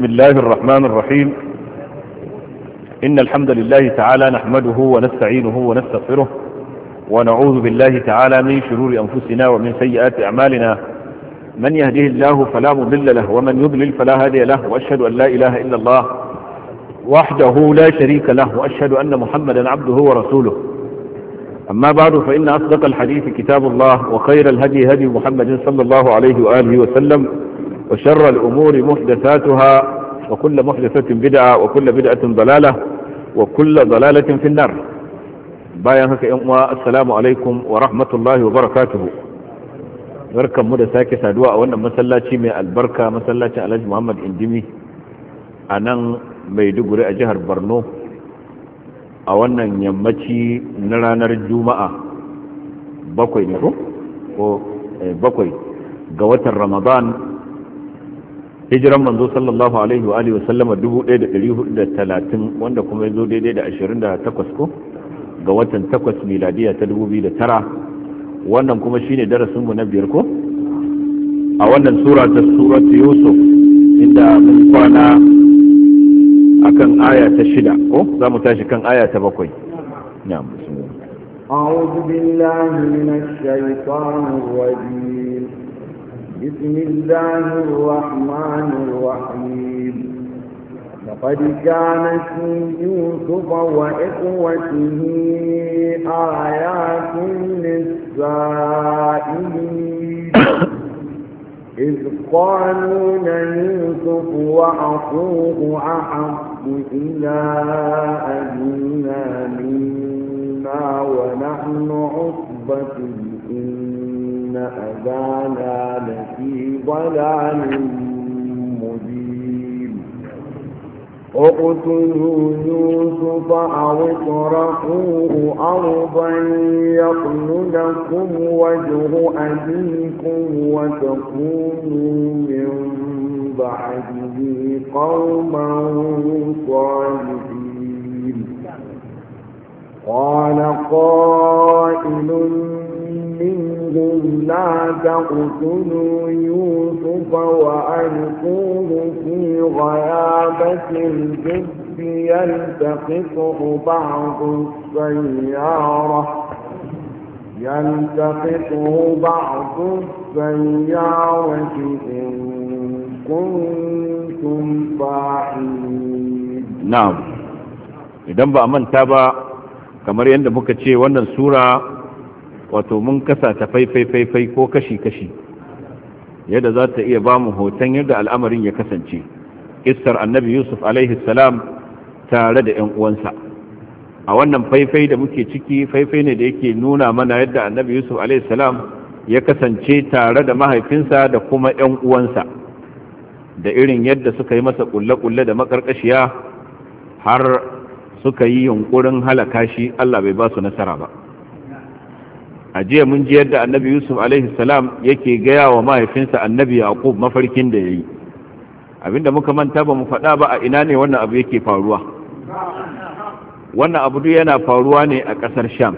بسم الله الرحمن الرحيم. إن الحمد لله تعالى نحمده ونستعينه ونستغفره ونعوذ بالله تعالى من شرور أنفسنا ومن سيئات أعمالنا. من يهده الله فلا مضل له ومن يضلل فلا هادي له، وأشهد أن لا إله إلا الله وحده لا شريك له، وأشهد أن محمدا عبده ورسوله. أما بعد، فإن أصدق الحديث كتاب الله، وخير الهدي هدي محمد صلى الله عليه وآله وسلم، وشر الأمور محدثاتها، وكل محدثة بدعة، وكل بدعة ضلالة، وكل ضلالة في النار. بايعك السلام عليكم ورحمة الله وبركاته. barkan mu da sake saduwa a wannan masallaci mai albarka, masallacin Alhaji Muhammad Indimi a nan Maiduguri a jihar Borno, a wannan yammaci na ranar Juma'a bakwai ga watan Ramadan, hijiran manzo sallallahu alaihi wa alihi wasallama 1430, wanda kuma yazo daidai da 28 ga watan 8 miladiya ta 2009. wannan kuma shine darasin mu na biyar ko a wannan sura ta surat Yusuf, inda mun kwana akan aya ta 6 ko zamu tashi kan aya ta 7. na'am, a'udhu billahi minash shaitanir rajim. bismillahir rahmanir rahim. لقد كان في يوسف وإخوته آيات للسائلين إذ قالوا ليوسف وأخوه أحب إلى أبينا منا ونحن عصبة إن أبانا لفي ضلال مبين اقتلوا يوسف أو اطرحوه أرضا يخل لكم وجه أبيكم وتكونوا من بعده قوما صالحين. قال قائل منهم لا تقتلوا يوسف وألقوه في غيابة الجب يلتقطه بعض السيارة إن كنتم فاعلين. نعم، idan ba a manta ba, kamar yadda muka ce wannan sura wato mun kasa ta faifai ko kashi-kashi, yadda za ta iya ba mu hoton yadda al'amarin ya kasance. Kissar annabi Yusuf alaihi salam tare da 'yan uwansa. A wannan faifai da muke ciki, faifai ne da yake nuna mana yadda annabi Yusuf alaihi salam ya kasance tare da mahaifinsa da kuma 'yan uwansa, da irin yadda suka yi masa kulle-kulle da makarkashiya har suka yi yunkurin halaka shi. Allah bai ba su nasara ba. a jiya mun ji yadda annabi Yusuf alaihi salam yake gaya wa mahaifinsa annabi Yaqub mafarkin da yayi. Abinda muka manta ba mu faɗa ba, a ina ne wannan abu yake faruwa. Wannan abu duk yana faruwa ne a ƙasar Sham.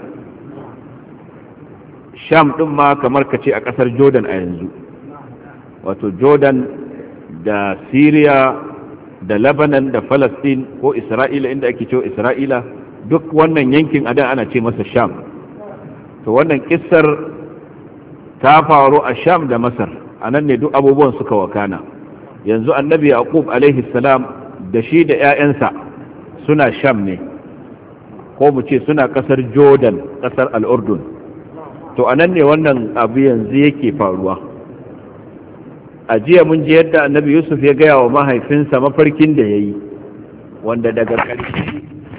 Sham ɗin ma kamar ka ce a ƙasar Jordan a yanzu, wato Jordan da Syria da Lebanon da Palestine ko Isra'ila, inda ake cewa Isra'ila, duk wannan yankin adan ana ce masa Sham. To wannan kissar ta faru a Sham da Masar, a nan ne duk abubuwan suka wakana. Yanzu annabi Yaqub alaihi salam da shi da 'ya'yansa suna Sham ne, ko mu ce suna kasar Jordan, kasar al-Urdun. To a nan ne wannan abu yanzu yake faruwa. A jiya mun ji yadda annabi Yusuf ya gaya wa mahaifinsa mafarkin da ya yi, wanda daga ƙarshe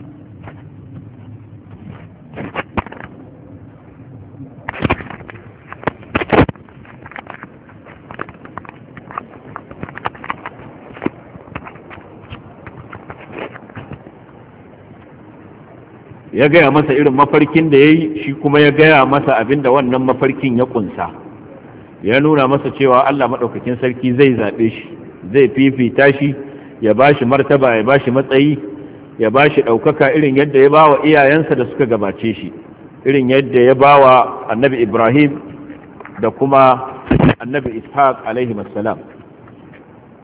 ya gaya masa irin mafarkin da ya yi, shi kuma ya gaya masa abinda wannan mafarkin ya kunsa. Ya nuna masa cewa Allah maɗaukakin sarki zai zaɓe shi, zai fifita shi, ya ba shi martaba, ya ba shi matsayi, ya ba shi ɗaukaka irin yadda ya ba wa iyayensa da suka gabace shi, irin yadda ya ba wa annabi Ibrahim da kuma annabi Ishaq alaihi salam.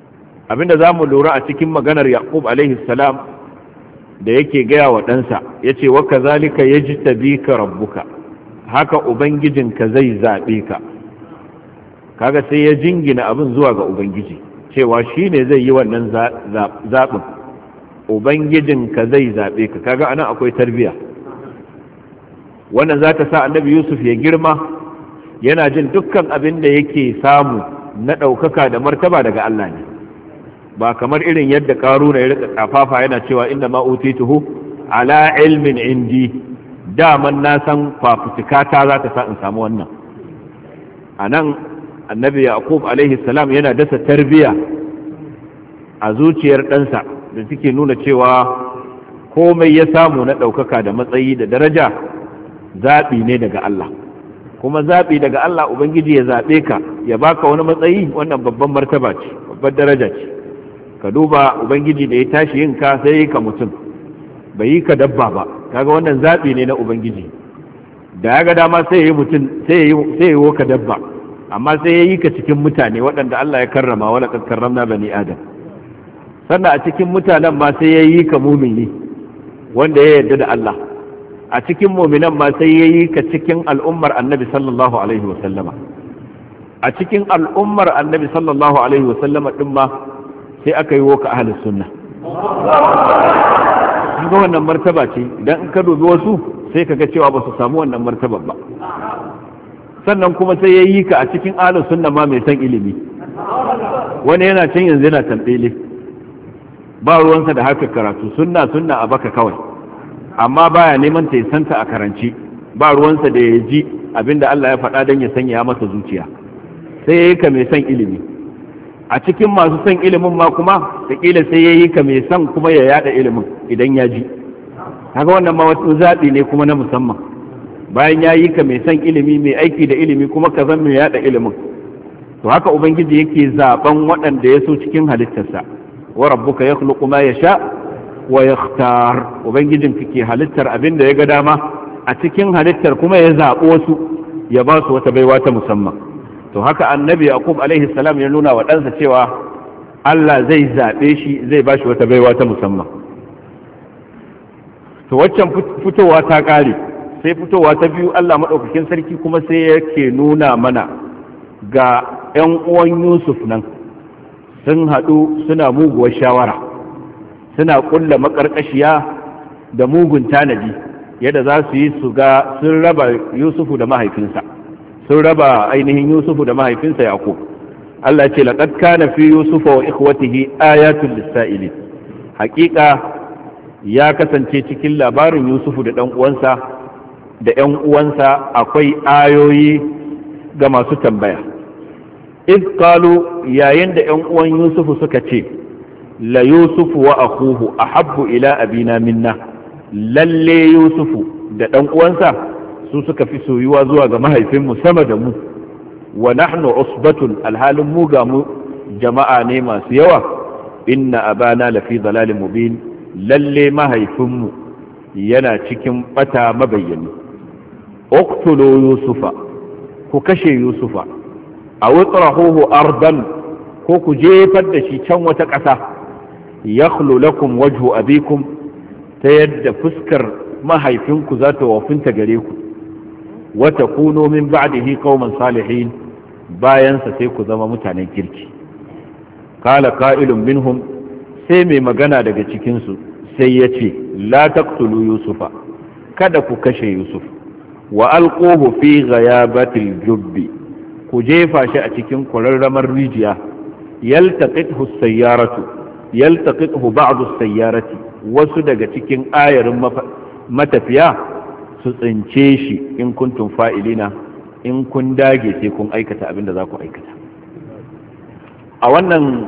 abinda za mu lura a cikin maganar yaqub alaihi salam da yake gaya wa ɗansa ya ce wa kazalika yajtabika rabbuka, haka ubangijinka zai zaɓe ka. Kaga sai ya jingina abin zuwa ga ubangiji cewa shi ne zai yi wannan zaɓin, ubangijinka zai zaɓe ka. Kaga anan akwai tarbiya, wannan za ta sa annabi yusuf ya girma yana jin dukkan abin da yake samu na ɗaukaka da martaba daga Allah ne, ba kamar irin yadda karuna ya rika kafafa yana cewa inda ma utituhu ala ilmin indi, daman na san fafutukata za ta sa in samu wannan. anan annabi yaqub alaihi salam yana dasa tarbiya a zuciyar ɗansa da take nuna cewa komai ya samu na ɗaukaka da matsayi da daraja zaɓi ne daga Allah, kuma zaɓi daga Allah ubangiji ya zaɓe ka ya baka wani matsayi, wannan babban martaba ce, babbar daraja ce. Ka duba ubangiji da ya tashi yin ka sai yi ka mutum, bai yi ka dabba ba, kaga wannan zaɓi ne na ubangiji. Da ya ga dama sai ya yi mutum, sai ya yi ka dabba, amma sai ya yi ka cikin mutane waɗanda Allah ya karrama, wala kad karramna bani adam. Sannan a cikin mutanen ma sai ya yi ka mumini wanda ya yarda da Allah, a cikin muminan ma sai ya yi ka cikin al'ummar annabi sallallahu alaihi wa sallama, a cikin al'ummar annabi sallallahu alaihi wa sallama din ma sai aka yi woka ahlus sunna. Ga wannan martaba ce, idan in ka dubi wasu sai ka ga cewa ba su samu wannan martaba ba. Sannan kuma sai ya yi ka a cikin ahlus sunna ma mai san ilimi, wani yana can yanzu yana tambele, ba ruwansa da haka karatu, sunna a baka kawai, amma baya neman ta santa a karanci, ba ruwansa da ya ji abinda Allah ya faɗa don ya sanya masa zuciya. Sai ya yi ka mai san ilimi, a cikin masu son ilimin ma kuma da kila sai ya yi ka mai son kuma ya yada ilimin idan ya ji. Haka wannan ma wata zaɓi ne kuma na musamman, bayan ya yi ka mai son ilimi, mai aiki da ilimi, kuma ka zan mai yada ilimin. To haka ubangiji yake zaben waɗanda ya so cikin halittarsa. Wa rabbuka yakhluqu ma yasha wa yakhtar, ubangijin kake halittar abin da ya ga dama a cikin halittar, kuma ya zaɓi wasu ya ba su wata baiwa ta musamman. To haka annabi yaqub alaihi salam ya nuna wa ɗansa cewa Allah zai zaɓe shi, zai ba shi wata baiwa ta musamman. To waccan fitowa ta ƙare, sai fitowa ta biyu, Allah maɗaukakin sarki kuma sai yake nuna mana ga 'yan uwan Yusuf nan sun haɗu suna muguwar shawara, suna ƙulla maƙarƙashiya da mugun tanadi yadda za su yi su ga sun raba Yusufu da mahaifinsa, sun raba ainihin Yusufu da mahaifinsa Yaqub. Allah ce laqad kana fi Yusufa wa ikhwatihi ayatun lis-sa'ilin, haƙiƙa ya kasance cikin labarin Yusufu da ɗan uwansa da ƴan uwansa akwai ayoyi ga masu tambaya. iz qalu, yayin da ƴan uwan Yusufu suka ce la Yusufu wa akhuhu ahabbu ila abina minna, lalle Yusufu da ɗan uwansa su suka fi soyuwa zuwa ga mahaifinmu sama da mu, wa nahnu usbatun, alhalin mu ga mu jama'a ne masu yawa, inna abana lafi dalalin mubin, lalle mahaifinmu yana cikin bata mabayyani. uqtulu yusufa, ku kashe yusufa, aw itrahuhu ardan, ko ku jefar da shi can wata ƙasa, yakhlu lakum wajhu abikum, ta yadda fuskar mahaifinku za ta wafinta gare ku, wa takunu min ba'dihi qauman salihin, bayansa sai ku zama mutanen kirki. Qala qa'ilun minhum, sai mai magana daga cikinsu sai ya ce la taqtulu yusufa, kada ku kashe yusuf, wa alquhu fi ghayabatil jubbi, ku jefa shi a cikin kwararramar rijiya, yaltaqithu as-sayyaratu, yaltaqithu ba'du as-sayyarati, wasu daga cikin ayarin matafiya su tsince shi, in kuntum fa'ilina, in kun dage sai kun aikata abin da za ku aikata. A wannan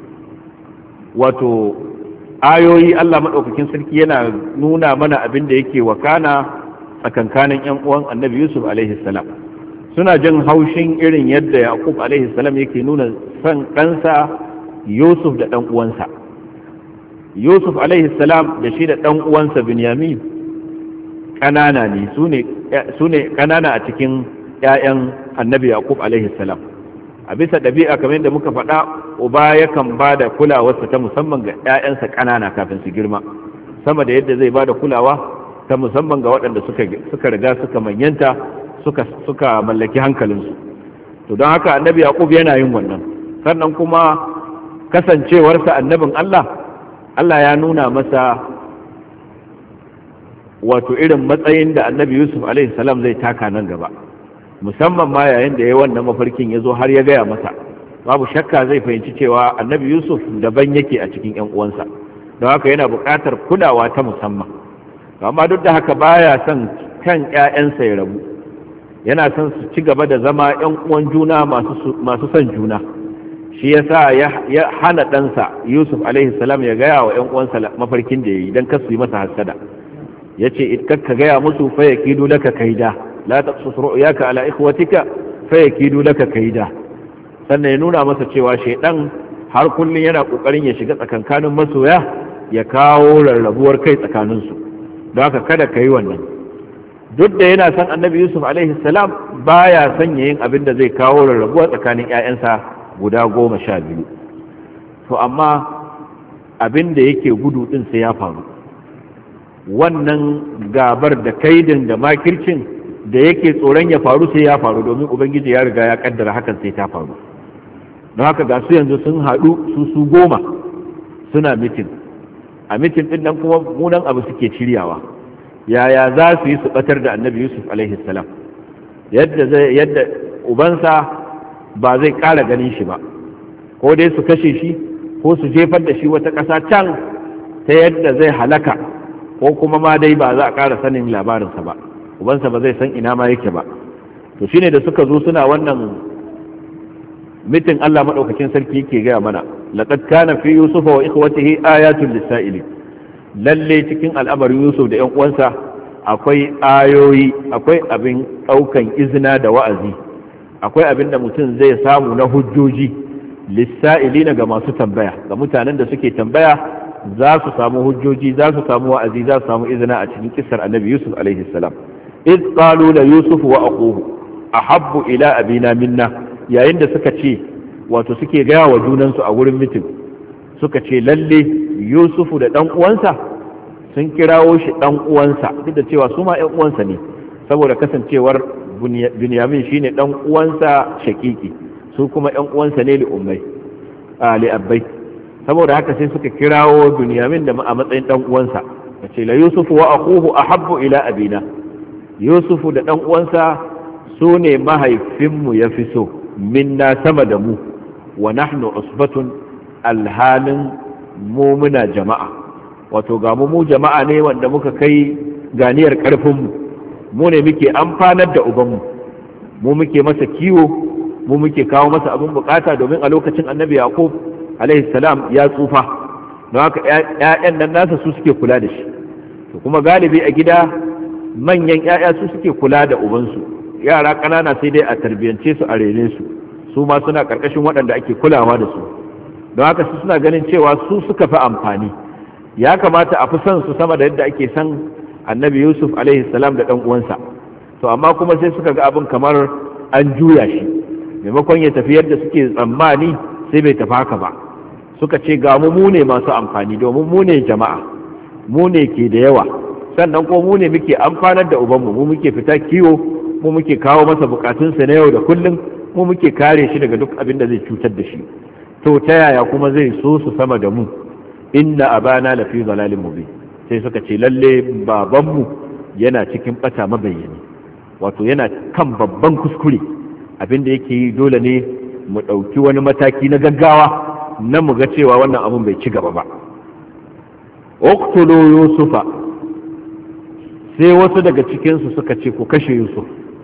wato ayoyi Allah maɗaukakin sarki yana nuna mana abin da yake wakana tsakankanin ‘yan uwan annabi Yusuf alaihi salam. Suna jin haushin irin yadda Yaqub alaihi salam yake nuna son ɗansa Yusuf da ɗan uwansa. Yusuf alaihi salam da shi da ɗan uwansa Binyamin ƙanana ne, su ne ƙanana a cikin ‘ya'yan annabi Yaqub alaihi salam, a bisa ɗabi'a kamar yadda muka faɗa uba yakan ba da kulawarsa ta musamman ga 'ya'yansa ƙanana kafin su girma sama da yadda zai ba da kulawa ta musamman ga waɗanda suka riga suka manyanta suka mallaki hankalinsu. To don haka annabi yaqub yana yin wannan. Sannan kuma kasancewarsa annabin Allah ya nuna masa wato irin matsayin da annabi yusuf alaihi salam zai taka nan gaba, musamman ma yayin da ya wannan mafarkin ya zo har ya gaya masa, babu shakka zai fahimci cewa annabi yusuf daban yake a cikin 'yan uwansa, don haka yana buƙatar kulawa ta musamman. Amma duk da haka baya son kan 'ya'yansa ya rabu, yana son su ci gaba da zama 'yan uwan juna masu son juna. Shi yasa ya hana ɗansa yusuf alaihi salam ya gaya wa 'yan uwansa mafarkin da ya yi don kar su yi masa hasada. Ya ce ka gaya musu fa yakidu laka kaida, la taqsus ru'yaka ala ikhwatika fa yakidu laka kaida. Sannan ya nuna masa cewa shaidan har kullun yana kokarin ya shiga tsakankanin masoya ya kawo rarrabuwar kai tsakaninsu, don haka kada ka yi wannan. Duk da yana son annabi yusuf alaihi salam baya son yin abin da zai kawo rarrabuwa tsakanin 'ya'yansa guda 12. To amma abin da yake gudu din sai ya faru, wannan gabar da kaidin da makircin da yake tsoron ya faru sai ya faru, domin ubangiji ya riga ya kaddara hakan sai ta faru. don haka ga su yanzu sun haɗu su 10 suna mitin. A mitin ɗin nan kuma munan abu suke shiryawa, yaya za su yi su ɓatar da annabi yusuf alaihi salam, yadda ubansa ba zai ƙara ganin shi ba, ko dai su kashe shi ko su jefar da shi wata ƙasa can ta yadda zai halaka, ko kuma ma dai ba za a ƙara sanin labarinsa ba, ubansa ba zai san ina ma yake ba. To shine da suka zo suna wannan mitin, Allah madaukakin sarki yake gaya mana, laqad kana fi yusufa wa ikhwatihi ayatun lis-sa'ilin, lalle cikin al'amarin yusuf da ƴan uwansa akwai ayoyi, akwai abin ɗaukan izina da wa'azi, akwai abin da mutum zai samu na hujjoji lis-sa'ilina ga masu tambaya, ga mutanen da suke tambaya za su samu hujjoji, za su samu wa'azi, za su samu izina a cikin kissar annabi yusuf alaihi salam. iz qalu la yusuf wa aquhu ahabbu ila abina minna, yayin da suka ce, wato suke gaya wa junansu a wurin mitin, suka ce lalle yusufu da dan uwansa, sun kirawo shi dan uwansa duk da cewa su ma ƴan uwansa ne, saboda kasancewar Binyamin shine dan uwansa shakiki, su kuma ƴan uwansa ne li abbai, saboda haka sai suka kirawo Binyamin da a matsayin dan uwansa, ce la yusufu wa aquhu ahabbu ila abina, yusufu da dan uwansa su ne mahaifinmu ya fi so minna sama da mu, wa nahnu usbatun alhalin mu muna jama'a, wato ga mu jama'a ne wanda muka kai ganiyar karfinmu, mu ne muke amfanar da ubanmu, mu muke masa kiwo, mu muke kawo masa abin bukata, domin a lokacin annabi yaqub alaihi salam ya tsufa, don haka ƴaƴan nan nasa su suke kula da shi. To kuma galibi a gida manyan ƴaƴa su suke kula da ubansu, yara ƙanana sai dai a tarbiyance su, a rene su, su ma suna ƙarƙashin waɗanda ake kulawa da su, don haka su suna ganin cewa su suka fi amfani, ya kamata a fi son su sama da yadda ake son annabi yusuf alaihi salam da ɗan uwansa. To amma kuma sai suka ga abin kamar an juya shi, maimakon ya tafi yadda suke tsammani sai bai tafi haka ba. Suka ce ga mu ne masu amfani, domin mu ne jama'a, mu ne ke da yawa, sannan ko mu ne muke amfanar da ubanmu, mu muke fita kiwo, mu muke kawo masa bukatunsa na yau da kullum, mu muke kare shi daga duk abin da zai cutar da shi. To ta yaya kuma zai so su sama da mu? Inna abana lafi zalalin mubin. Sai suka ce lalle babanmu yana cikin bata mabayyani, wato yana kan babban kuskure, abin da yake yi dole ne mu ɗauki wani mataki na gaggawa na mu ga cewa wannan abin bai ci gaba ba. uqtulu yusufa, sai wasu daga cikinsu suka ce ku kashe yusuf,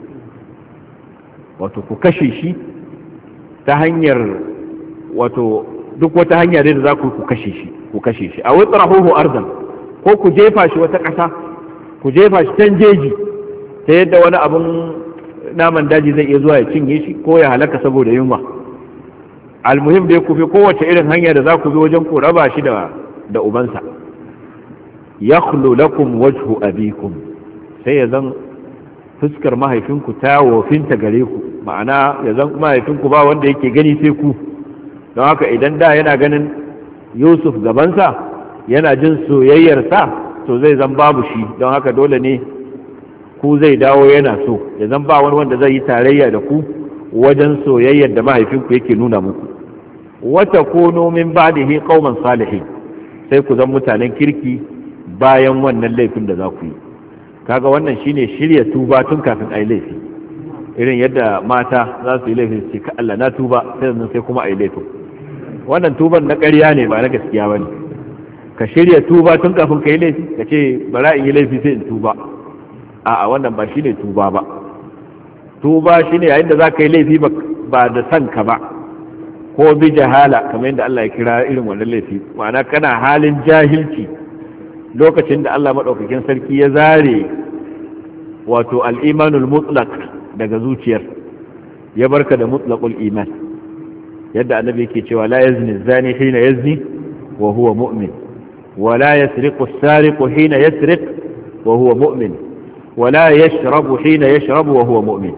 wato ku kashe shi ta hanyar, wato duk wata hanya da za ku kashe shi, a wutsarahuhu arzan, ko ku jefa shi wata ƙasa, ku jefa shi can jeji ta yadda wani abin naman daji zai iya zuwa ya cinye shi ko ya halaka saboda yunwa. Almuhim dai ku fi kowace irin hanya da za ku bi wajen ku raba shi da ubansa. yakhlu lakum wajhu abikum, sai ya zan fuskar mahaifinku ta wofinta gare ku, ma'ana ya zan mahaifinku ba wanda yake gani sai ku. don haka idan da yana ganin Yusuf gabansa yana jin soyayyarsa, to zai zan babu shi, don haka dole ne ku zai dawo yana so, ya zan ba wani wanda zai yi tarayya da ku wajen soyayyar da mahaifinku yake nuna muku. wata kono min ba'dihi qauman salihin, sai ku zan mutanen kirki bayan wannan laifin da za ku yi. kaga wannan shine shirya tuba tun kafin ayi laifi. irin yadda mata za su yi laifin su ce ka Allah na tuba, sai kuma ayi laifin. wannan tuban na ƙarya ne ba na gaskiya bane. ka shirya tuba tun kafin ka yi laifi, ka ce bara in yi laifi sai in tuba. a'a, wannan ba shine tuba ba. tuba shine yayin da za ka yi laifi ba da san ka ba, ko bi jahala, kamar yadda Allah ya kira irin wannan laifi. ma'ana kana halin jahilci lokacin da Allah maɗaukakin sarki ya zare wato al'imanul mutlaq daga zuciyar, ya barka da mutlaqul iman. yadda annabi yake cewa la yazni zani hina yazni wa huwa mu'min, wa la yasriqu as-sariqu hina yasriq wa huwa mu'min, wa la yashrabu hina yashrabu wa huwa mu'min.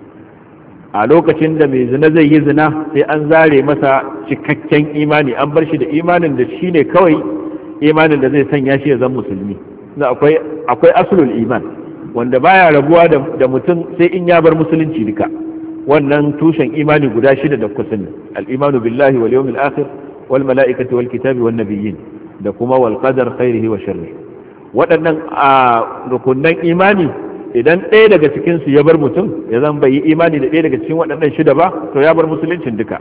a lokacin da mai zina zai yi zina, sai an zare masa cikakken imani, an bar shi da imanin da shine kawai imanin da zai sanya shi ya zama musulmi. akwai aslul iman wanda baya rabuwa da mutum sai in ya bar musulunci duka. wannan tushen imani guda shida da kuka sani: al-imanu billahi wal yawmil akhir wal mala'ikati wal kitabi wan nabiyyin, da kuma wal qadar khairihi wa sharrihi. waɗannan rukunnan imani idan ɗaya daga cikin su ya bar mutum, ya zan bai yi imani da ɗaya daga cikin waɗannan shida ba, to ya bar musuluncin duka.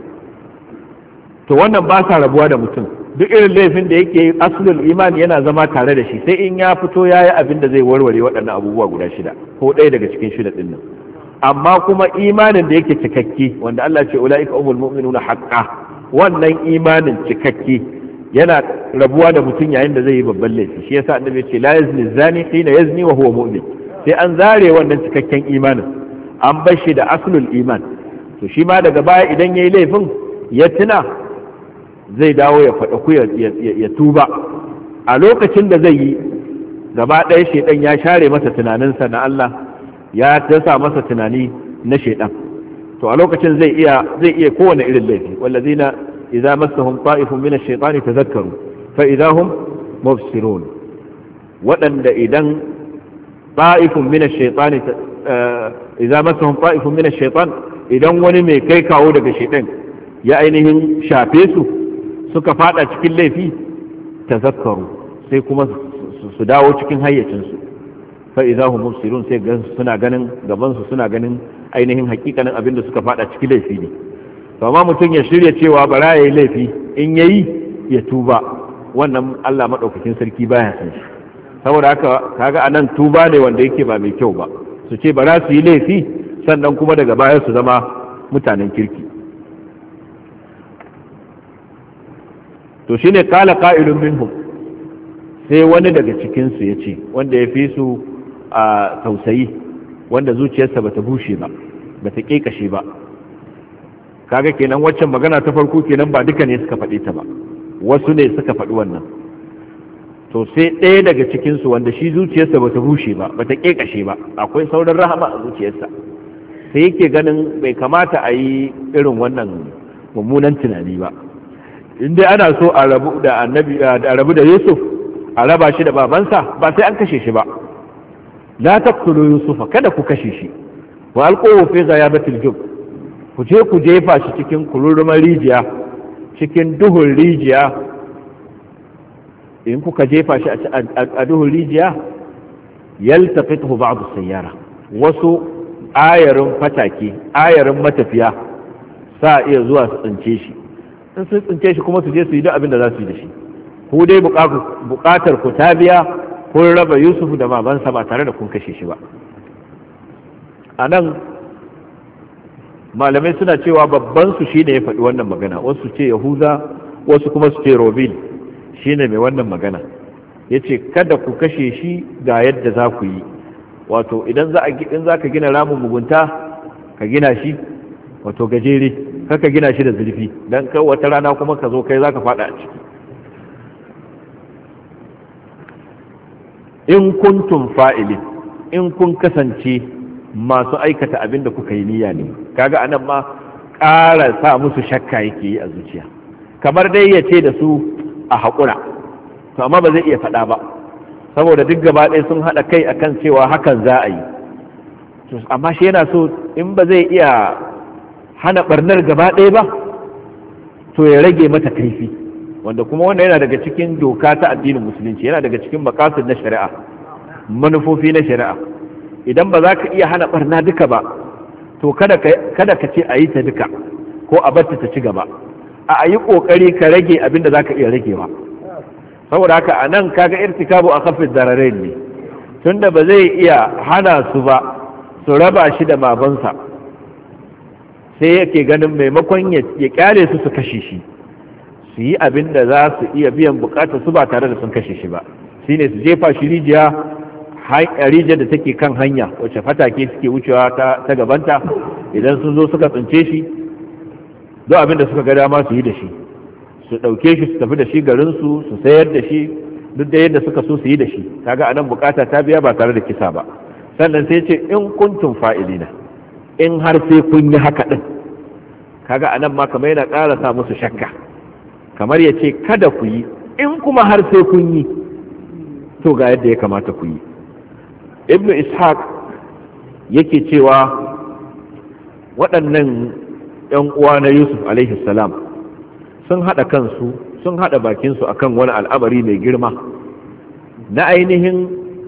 to wannan ba sa rabuwa da mutum. duk irin laifin da yake aslul imani yana zama tare da shi, sai in ya fito ya yi abin da zai warware waɗannan abubuwa guda shida ko ɗaya daga cikin shida ɗin nan. amma kuma imanin da yake cikakke, wanda Allah ce ula'ika umul mu'minuna haqqan, wannan imanin cikakke yana rabuwa da mutum yayin da zai yi babban laifi. shi yasa annabi ya ce la yazni zani hina yazni wa huwa mu'min. sai an zare wannan cikakken imanin, an bar shi da aslul iman. to shi ma daga baya idan yayi laifin ya tuna, zai dawo ya faɗa ku ya tuba. a lokacin da zai yi, gaba ɗaya shaidan ya share masa tunaninsa na Allah, ya dasa masa tunani na shaidan. to a lokacin zai iya kowane irin laifi. wallazina idza massahum ta'ifun min ash-shaytani tadhakkaru fa idahum mubsirun. waɗanda idan ta'ifun min ash-shaytani idza massahum ta'ifun min ash-shaytan, idan wani mai kai kawo daga shaidan ya ainihin shafe su, suka fada cikin laifi, tazakkaru, sai kuma su dawo cikin hayyacinsu. fa idahum mubsirun, sai suna ganin gabansu, suna ganin ainihin hakikanin abin da suka fada cikin laifi ne. to amma mutum ya shirya cewa bara yayi laifi, in yayi ya tuba, wannan Allah madaukakin sarki baya san shi. saboda haka kaga anan tuba ne wanda yake ba mai kyau ba. su ce bara su yi laifi, sannan kuma daga baya su zama mutanen kirki. to shine kala qa'ilun minhum, sai wani daga cikin su yace, wanda ya fi su a tausayi, wanda zuciyarsa bata bushe ba, bata kekashe ba. kaga kenan waccan magana ta farko kenan ba duka ne suka faɗi ta ba, wasu ne suka faɗi wannan. to sai ɗaya daga cikin su wanda shi zuciyarsa bata bushe ba, bata kekashe ba, akwai sauran rahama a zuciyarsa, sai yake ganin bai kamata a yi irin wannan mummunan tunani ba. in dai ana so a rabu da annabi, a rabu da Yusuf, a raba shi da babansa, ba sai an kashe shi ba. la taqtulu yusufa, kada ku kashe shi. wa alquhu fi ghayabatil jub, ku je ku jefa shi cikin kururumar rijiya, cikin duhun rijiya. in kuka jefa shi a duhun rijiya, yaltaqithu ba'd as-sayyara, wasu ayarin fatake, ayarin matafiya sa iya zuwa su tsince shi. in sun tsince shi kuma su je su yi duk abin da za su yi da shi. ku dai bukatar ku ta biya, kun raba Yusuf da babansa ba tare da kun kashe shi ba. a nan malamai suna cewa babban su shine ya faɗi wannan magana, wasu ce Yahuza, wasu kuma su ce Robil shine mai wannan magana. yace kada ku kashe shi, ga yadda za ku yi. wato idan za ka gina ramin mugunta, ka gina shi wato gajere, kaka gina shi da zurfi, dan kai wata rana kuma ka zo kai zaka fada a ciki. in kuntum fa'ilin, in kun kasance masu aikata abin da kuka yi niyya ne. Kaga anan ma ƙara sa musu shakka yake yi a zuciya, kamar dai ya ce da su a haƙura, to amma ba zai iya faɗa ba saboda duk gaba ɗaya sun haɗa kai akan cewa hakan za a yi. Amma shi yana so in ba zai iya hana ɓarnar gaba ɗaya ba to ya rage mata kaifi, wanda kuma wanda yana daga cikin doka ta addinin musulunci, yana daga cikin maqasid na shari'a, manufofi na shari'a. Idan ba za ka iya hana ɓarna duka ba to kada ka ce a yi ta duka ko a bar ta ci gaba, a yi ƙoƙari ka rage abin da za ka iya ragewa. Saboda haka a nan kaga irtikabu a kafin dararain ne, tunda ba zai iya hana su ba su raba shi da babansa, sai yake ganin maimakon ya kyale su kashe shi, su yi abin da za su iya biyan bukatar su ba tare da sun kashe shi ba, shine su jefa shi rijiyar da take kan hanya wacce fatake suke wucewa ta gabanta, idan sun zo suka tsince shi duk abin da suka ga dama su yi da shi, su ɗauke shi su tafi da shi garinsu, su sayar da shi duk da yadda suka so su yi da shi. Kaga anan bukata ta biya ba tare da kisa ba. Sannan sai ce in kuntum fa'ilina, in har sai kun yi haka din. Kaga anan ma kamar yana ƙara sa musu shakka, kamar ya ce kada ku yi, in kuma har sai kun yi to ga yadda ya kamata ku yi. Ibn Ishaq yake cewa waɗannan ‘yan uwa na Yusuf alaihi salam sun haɗa kansu, sun haɗa bakinsu akan wani al'amari mai girma na ainihin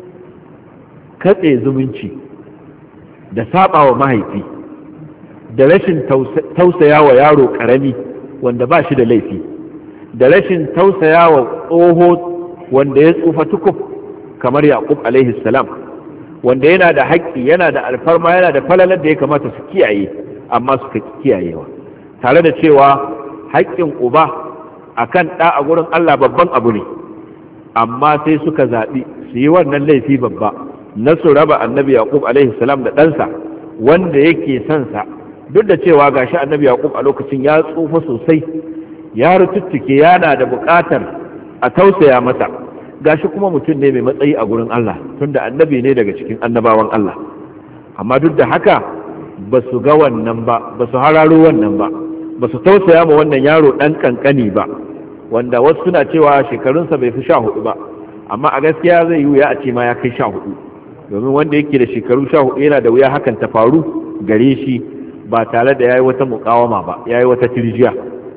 katse zumunci da saba wa mahaifi da rashin tausaya wa yaro ƙarami wanda ba shi da laifi, da rashin tausaya wa tsoho wanda ya tsufa tukuf kamar Yaqub alaihi salam, wanda yana da haƙƙi, yana da alfarma, yana da falalar da ya kamata su kiyaye amma suka kiyayewa, tare da cewa haƙƙin uba akan ɗa a gurin Allah babban abu ne, amma sai suka zaɓi su yi wannan laifi babba na su raba annabi Yaqub alaihi salam da ɗansa wanda yake son sa, duk da cewa gashi annabi Yaqub a lokacin ya tsufa sosai, ya rututtuke, yana da buƙatar a tausaya masa, gashi kuma mutum ne mai matsayi a gurin Allah tunda annabi ne daga cikin annabawan Allah, amma duk da haka ba su ga wannan ba, ba su hararo wannan ba, ba su tausaya ma wannan yaro ɗan kankani ba, wanda wasu suna cewa shekarunsa bai fi 14 ba, amma a gaskiya zai yi wuya a ce ma ya kai 14, domin wanda yake da shekaru 14 yana da wuya hakan ta faru gare shi ba tare da yayi wata muƙawama ba, yayi wata tirjiya.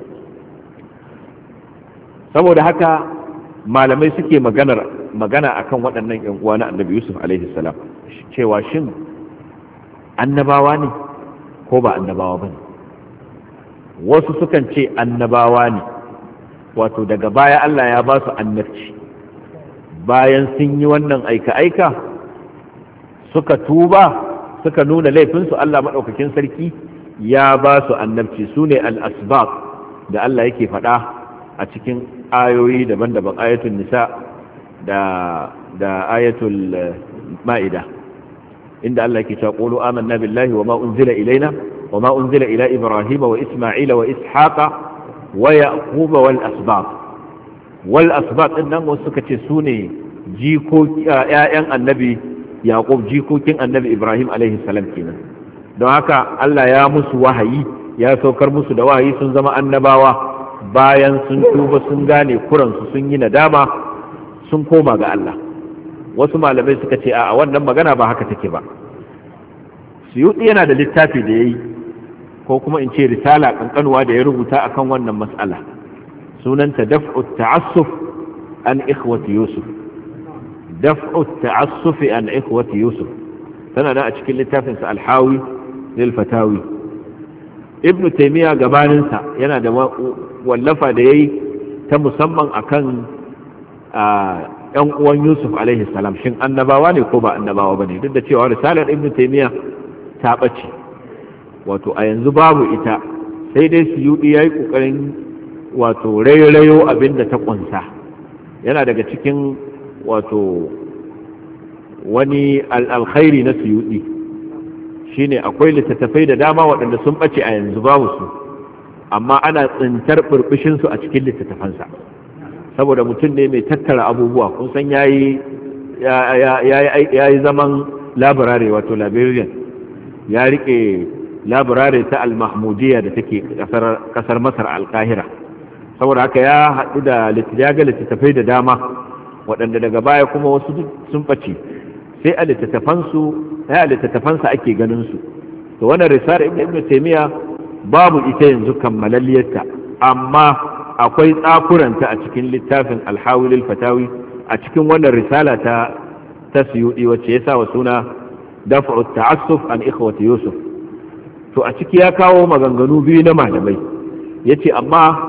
Saboda haka malamai suke magana akan waɗannan ƴan uwa na annabi Yusuf alaihi salam, cewa shin annabawa ne ko ba annabawa bane. Wasu sukan ce annabawa ne, wato daga baya Allah ya ba su annabci, bayan sun yi wannan aika-aika suka tuba suka nuna laifinsu, Allah maɗaukakin sarki ya ba su annabci, su ne al-asbaq da Allah yake faɗa a cikin ayoyi daban-daban, ayatul nisa da ayatul ma'ida, inda Allah yake cewa qulu amanna billahi wa ma unzila ilaina wa ma unzila ila ibrahima wa isma'ila wa ishaqa wa yaquba wal asbaq din nan wasu suka ce su ne ƴaƴan annabi yaqub, jikokin annabi ibrahim alaihi salam kenan. Don haka Allah ya musu wahayi, ya saukar musu da wahayi, sun zama annabawa bayan sun tuba, sun gane kuransu, sun yi nadama, sun koma ga Allah. Wasu malamai suka ce a wannan magana ba haka take ba. Suyuti yana da littafi da yayi, ko kuma in ce risala kankanuwa da ya rubuta akan wannan mas'ala, sunanta daf'u ta'assuf an ikhwati yusuf, daf'u ta'assuf an ikhwati yusuf, tana da a cikin littafinsa alhawi lil fatawi. Ibn Taymiyyah gabaninsa yana da wallafa da yayi ta musamman akan ‘yan uwan Yusuf alaihi salam, shin annabawa ne ko ba annabawa ba ne, duk da cewa risalar Ibn Taymiyyah ta ɓace, wato a yanzu babu ita, sai dai Suyuɗi ya yi ƙoƙarin wato rayo abin da ta ƙunsa. Yana daga cikin wato wani alkhairi na Suyuɗi shine akwai littattafai da dama waɗanda sun ɓace a yanzu babu su, amma ana tsintar ɓurɓushinsu a cikin littattafansa, saboda mutum ne mai tattara abubuwa. Kun san ya yi zaman labarare, wato librarian, ya rike laburare ta al-mahmudiyya da take kasar masar al-qahira. saboda haka ya haɗu da littattafai da dama waɗanda daga baya kuma wasu sun ɓace, sai a littattafansa ake ganin su. to wannan risala ibn taymiya babu ita yanzu kammalalliyarta, amma akwai tsakuranta a cikin littafin al-hawil al-fatawi, a cikin wannan risala ta Suyuti wacce ya sa wa suna daf'u ta'assuf an ikhwati yusuf. to a ciki ya kawo maganganu biyu na malamai, yace amma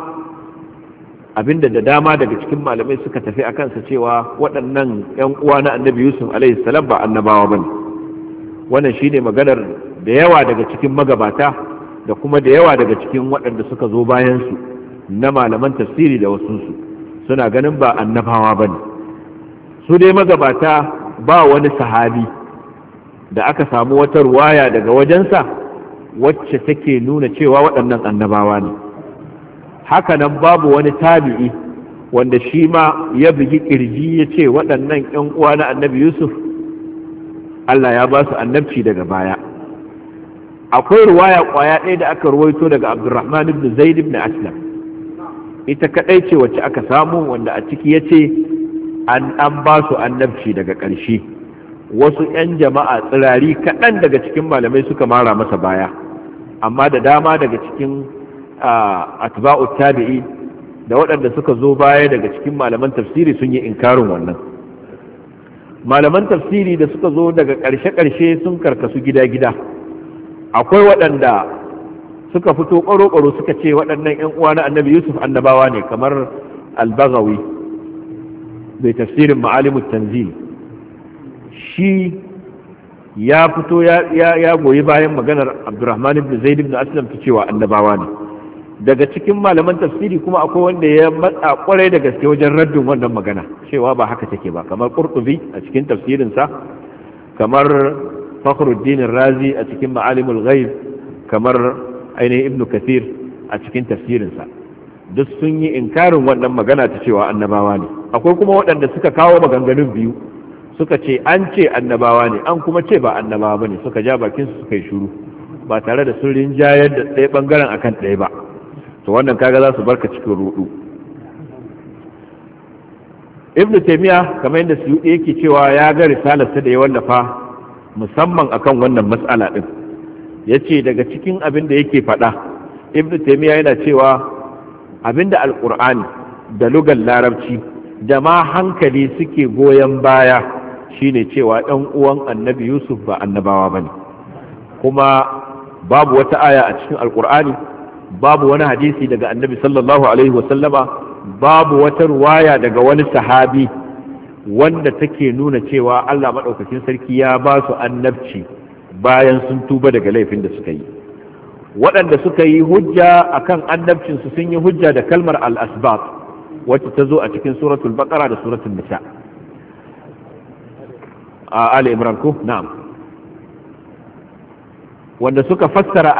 abinda da dama daga cikin malamai suka tafi a kansa cewa waɗannan 'yan uwa na annabi yusuf alaihi salam ba annabawa bane. wannan shine maganar da yawa daga cikin magabata da kuma da yawa daga cikin waɗanda suka zo bayan su na malaman tafsiri da wasu suna ganin ba annabawa bane. su dai magabata ba wani sahabi da aka samu wata ruwaya daga wajensa wacce take nuna cewa waɗannan annabawa ne. hakanan babu wani tabi'i wanda shi ma ya bugi kirji ya ce waɗannan 'yan uwa na annabi yusuf Allah ya ba su annabci daga baya. akwai ruwaya kwaya ɗaya da aka ruwaito daga abdurrahman ibn zaid ibn aslam, ita kaɗai ce wacce aka samu, wanda a ciki ya ce an ba su annabci daga ƙarshe. wasu 'yan jama'a tsirari kaɗan daga cikin malamai suka mara masa baya, amma da dama daga cikin atba'u tabi'i da waɗanda suka zo baya daga cikin malaman tafsiri sun yi inkarin wannan. malaman tafsiri da suka zo daga ƙarshe-ƙarshe sun karkasu gida-gida. akwai waɗanda suka fito ƙwaro-ƙwaro suka ce waɗannan 'yan uwa na annabi yusuf annabawa ne, kamar al-baghawi bai tafsirin ma'alimut tanzil. shi ya fito ya goyi bayan maganar abdurrahman ibn zaid ibn aslam ta cewa annabawa ne. daga cikin malaman tafsiri kuma akwai wanda ya matsa kwarai da gaske wajen raddin wannan magana, cewa ba haka take ba, kamar qurtubi a cikin tafsirinsa, kamar fakhruddin razi a cikin ma'alimul ghaib, kamar ainihin ibn kathir a cikin tafsirinsa. duk sun yi inkarin wannan magana ta cewa annabawa ne. akwai kuma waɗanda suka kawo maganganun biyu, suka ce an ce annabawa ne an kuma ce ba annabawa bane, suka ja bakin su suka yi shiru ba tare da sun rinjayar da ɗaya bangaren akan ɗaya ba. to wannan kaga za su barka cikin rudu. ibn taymiya kamar yadda Suyuti yake cewa ya ga risalarsa da ya wallafa musamman akan wannan mas'ala din, yace daga cikin abin da yake faɗa ibn taymiya yana cewa abinda alqur'ani da lugar larabci da ma hankali suke goyon baya shine cewa ɗan uwan annabi yusuf ba annabawa bane. kuma babu wata aya a cikin alqur'ani, babu wani hadisi daga annabi sallallahu alaihi wasallama, babu wata ruwaya daga wani sahabi wanda take nuna cewa Allah maɗaukakin sarki ya ba su annabci bayan sun tuba daga laifin da suka yi. waɗanda suka yi hujja akan annabcinsu sun yi hujja da kalmar al-asbat wacce ta zo a cikin suratul baqara da suratul nisa. ali imran ko na'am, wanda suka fassara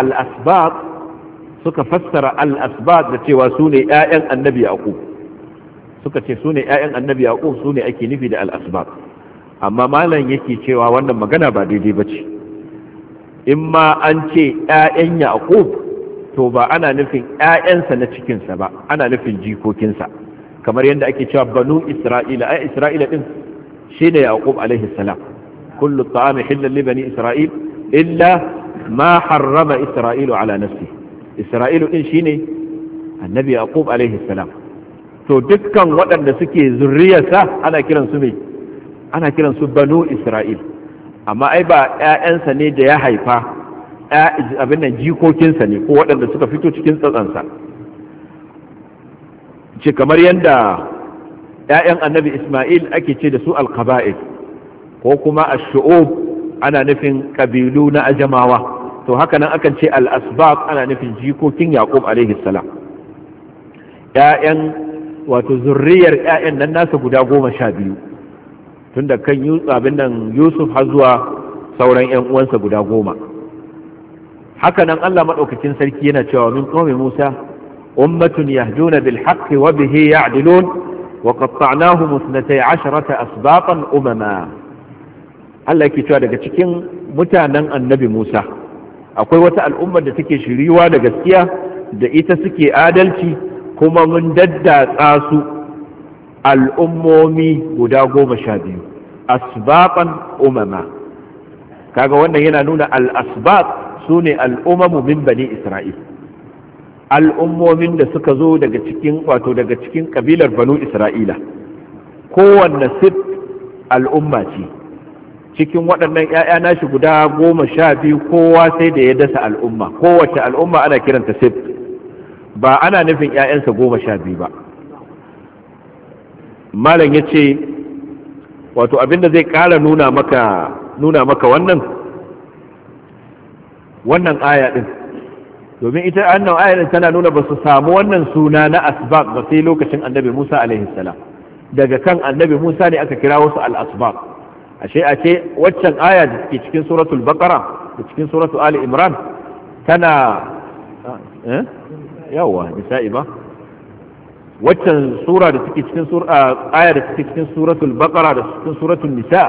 al-asbat da cewa su ne ƴaƴan annabi yaqub, suka ce su ne ƴaƴan annabi yaqub, su ne ake nufi da al-asbat. amma malam yake cewa wannan magana ba daidai bace. in ma an ce ƴaƴan yaqub to ba ana nufin ƴaƴansa na cikinsa ba, ana nufin jikokinsa, kamar yadda ake cewa banu isra'ila. ai isra'ila din shine yaqub alaihi salam. kullu ta'ami halal li bani isra'il illa ma harrama isra'ilu ala nafsihi. isra'ilu din shine annabi yaqub alaihi salam. to dukkan waɗanda suke zurriyarsa ana kiransu banu isra'il. amma ai ba ƴaƴansa ne da ya haifa, abin nan jikokinsa ne ko waɗanda suka fito cikin tsatsansa. ce kamar yadda ƴaƴan annabi isma'il ake ce da su alqaba'il ko kuma ash-shu'ub ana nufin kabilu na ajamawa, to haka nan akan ce al-asbaq ana nufin jikokin yaqub alaihi salam. ƴaƴan wato zurriyar ƴaƴan nan nasa guda 12 tunda kan abin nan yusuf har zuwa sauran ƴan uwansa guda 10. haka nan Allah madaukakin sarki yana cewa min qaumi Musa ummatun yahduna bil haqqi wa bihi ya'dilun wa qatta'nahum 12 asbaqan umama. Allah yake cewa daga cikin mutanen annabi Musa akwai wata al'ummar da take shiriwa da gaskiya da ita suke adalci kuma mun daddatsa su al'ummomi guda 12 asbaqan umama. kaga wannan yana nuna al-asbaq sune al'umamu min bani isra'il, al'ummomin da suka zo daga cikin kabilar banu isra'ila. kowanne sif al'umma ce cikin waɗannan 'ya'ya nashi guda 12 kowa sai da ya dasa al'umma. kowace al'umma ana kiranta sif, ba ana nufin 'ya'yansa 12 ba. malam ya ce wato abinda zai ƙara nuna maka wannan aya din, domin ita annan aya din tana nuna ba su samu wannan suna na asbaq ba sai lokacin annabi Musa alaihi salam. daga kan annabi Musa ne aka kira wasu al-asbaq. ashe waccan aya da take cikin suratul baqara da cikin suratul ali imran tana yawa nisa'i ba, waccan sura da take cikin aya da take cikin suratul baqara da cikin suratul nisa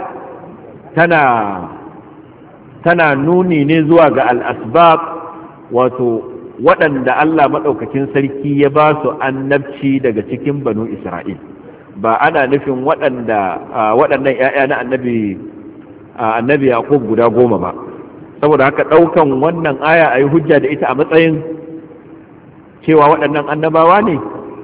tana nuni ne zuwa ga al-asbaq, wato waɗanda Allah maɗaukakin sarki ya ba su annabci daga cikin banu Isra'il. ba ana nufin waɗannan ‘ya'ya na annabi Yaqub guda 10 ba. saboda haka ɗaukan wannan aya a yi hujja da ita a matsayin cewa waɗannan annabawa ne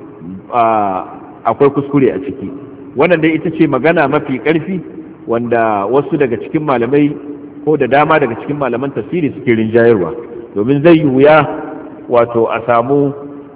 akwai kuskure a ciki. wannan dai ita ce magana mafi ƙarfi wanda wasu daga cikin malamai ko da dama daga cikin malaman tafsiri suke rinjayarwa, domin zai yi wuya wato a samu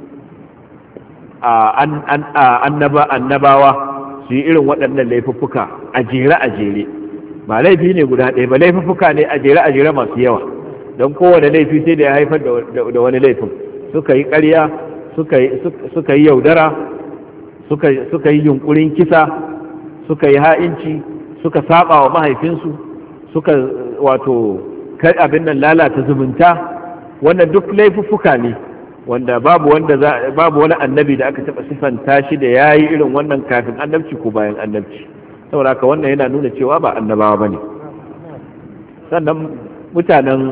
annabawa su yi irin waɗannan laifuffuka a jere ba laifi ne guda ɗaya ba, laifuffuka ne a jere masu yawa, don kowane laifi sai da ya haifar da wani laifin. suka yi ƙarya, suka yi yaudara, suka yi yunkurin kisa, suka yi ha'inci, suka saba wa mahaifinsu, suka wato kai abin nan lalata zumunta. wannan duk laifuffuka ne wanda babu wani annabi da aka taba sifanta shi da yayi irin wannan kafin annabci ko bayan annabci. saboda haka wannan yana nuna cewa ba annabawa bane. sannan mutanen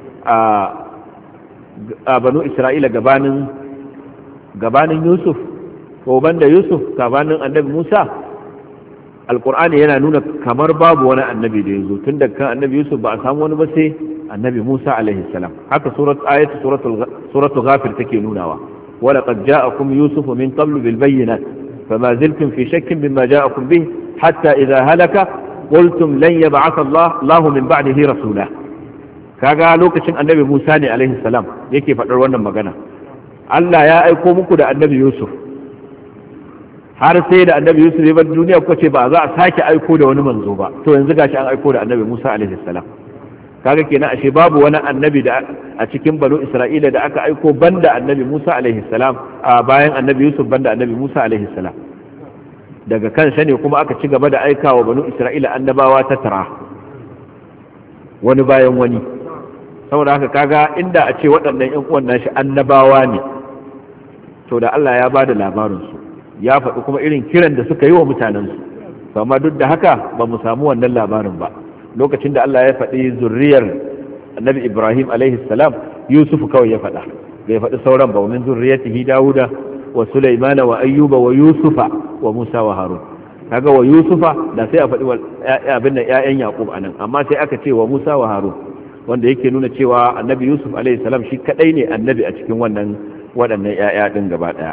a banu Isra'ila gabanin Yusuf ko banda Yusuf gabanin annabi Musa, alqur'ani yana nuna kamar babu wani annabi da yazo tun daga kan annabi Yusuf ba a samu wani ba sai annabi Musa alaihi salam. haka suratul ghafir take nunawa, wa laqad ja'akum yusuf min qablu bil bayyinat fama zaltum fi shakkin mimma ja'akum bih hatta idha halaka qultum lan yab'atha Allah min ba'dihi rasula. kaga lokacin annabi Musa ne alaihi salam yake faɗar wannan magana. Allah ya aiko muku da annabi Yusuf, har sai da annabi Yusuf ya bar duniya kuka ce ba za a sake aiko da wani manzo ba, to yanzu gashi an aiko da annabi Musa alaihi salam. kaga kenan ashe babu wani annabi da a cikin banu Isra'ila da aka aiko banda annabi Musa alaihi salam, a bayan annabi Yusuf banda annabi Musa alaihi salam. daga kansa ne kuma aka ci gaba da aikawa banu Isra'ila annabawa ta tara, wani bayan wani. saboda haka kaga inda a ce waɗannan ƴan uwan nashi annabawa ne, to da Allah ya bada labarin su, ya faɗi kuma irin kiran da suka yi wa mutanensu. amma duk da haka ba mu samu wannan labarin ba. lokacin da Allah ya faɗi zurriyar annabi Ibrahim alaihi salam, Yusuf kawai ya faɗa, bai faɗi sauran ba. min zurriyatihi Dawuda wa Sulaimana wa Ayyuba wa Yusufa wa Musa wa Harun. kaga wa Yusufa da sai a faɗi abin da ƴaƴan Yaqub anan, amma sai aka ce wa Musa wa Harun, wanda yake nuna cewa annabi Yusuf alaihi salam shi kadai ne annabi a cikin waɗannan ƴaƴa din gaba ɗaya.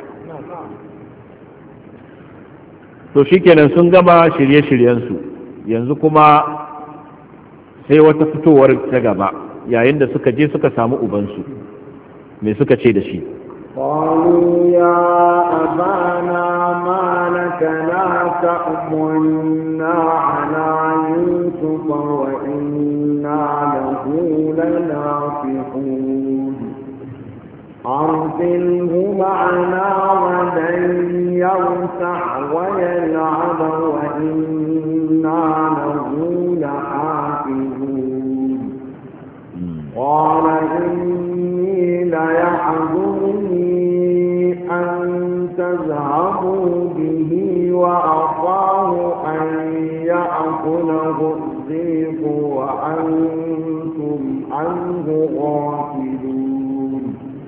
to shikenan sun gama shirye-shiryensu, yanzu kuma sai wata fitowar ta gaba, yayin da suka je suka samu ubansu, me suka ce da shi? قالوا يا أبانا ما لك لا تأمنا على يوسف وإنا له لناصحون أرسله معنا غدا يرتع ويلعب وإنا له لحافظون قال إني ليحزنني أن تذهبوا به وأخاف أن يأكله الذئب وأنتم عنه غافلون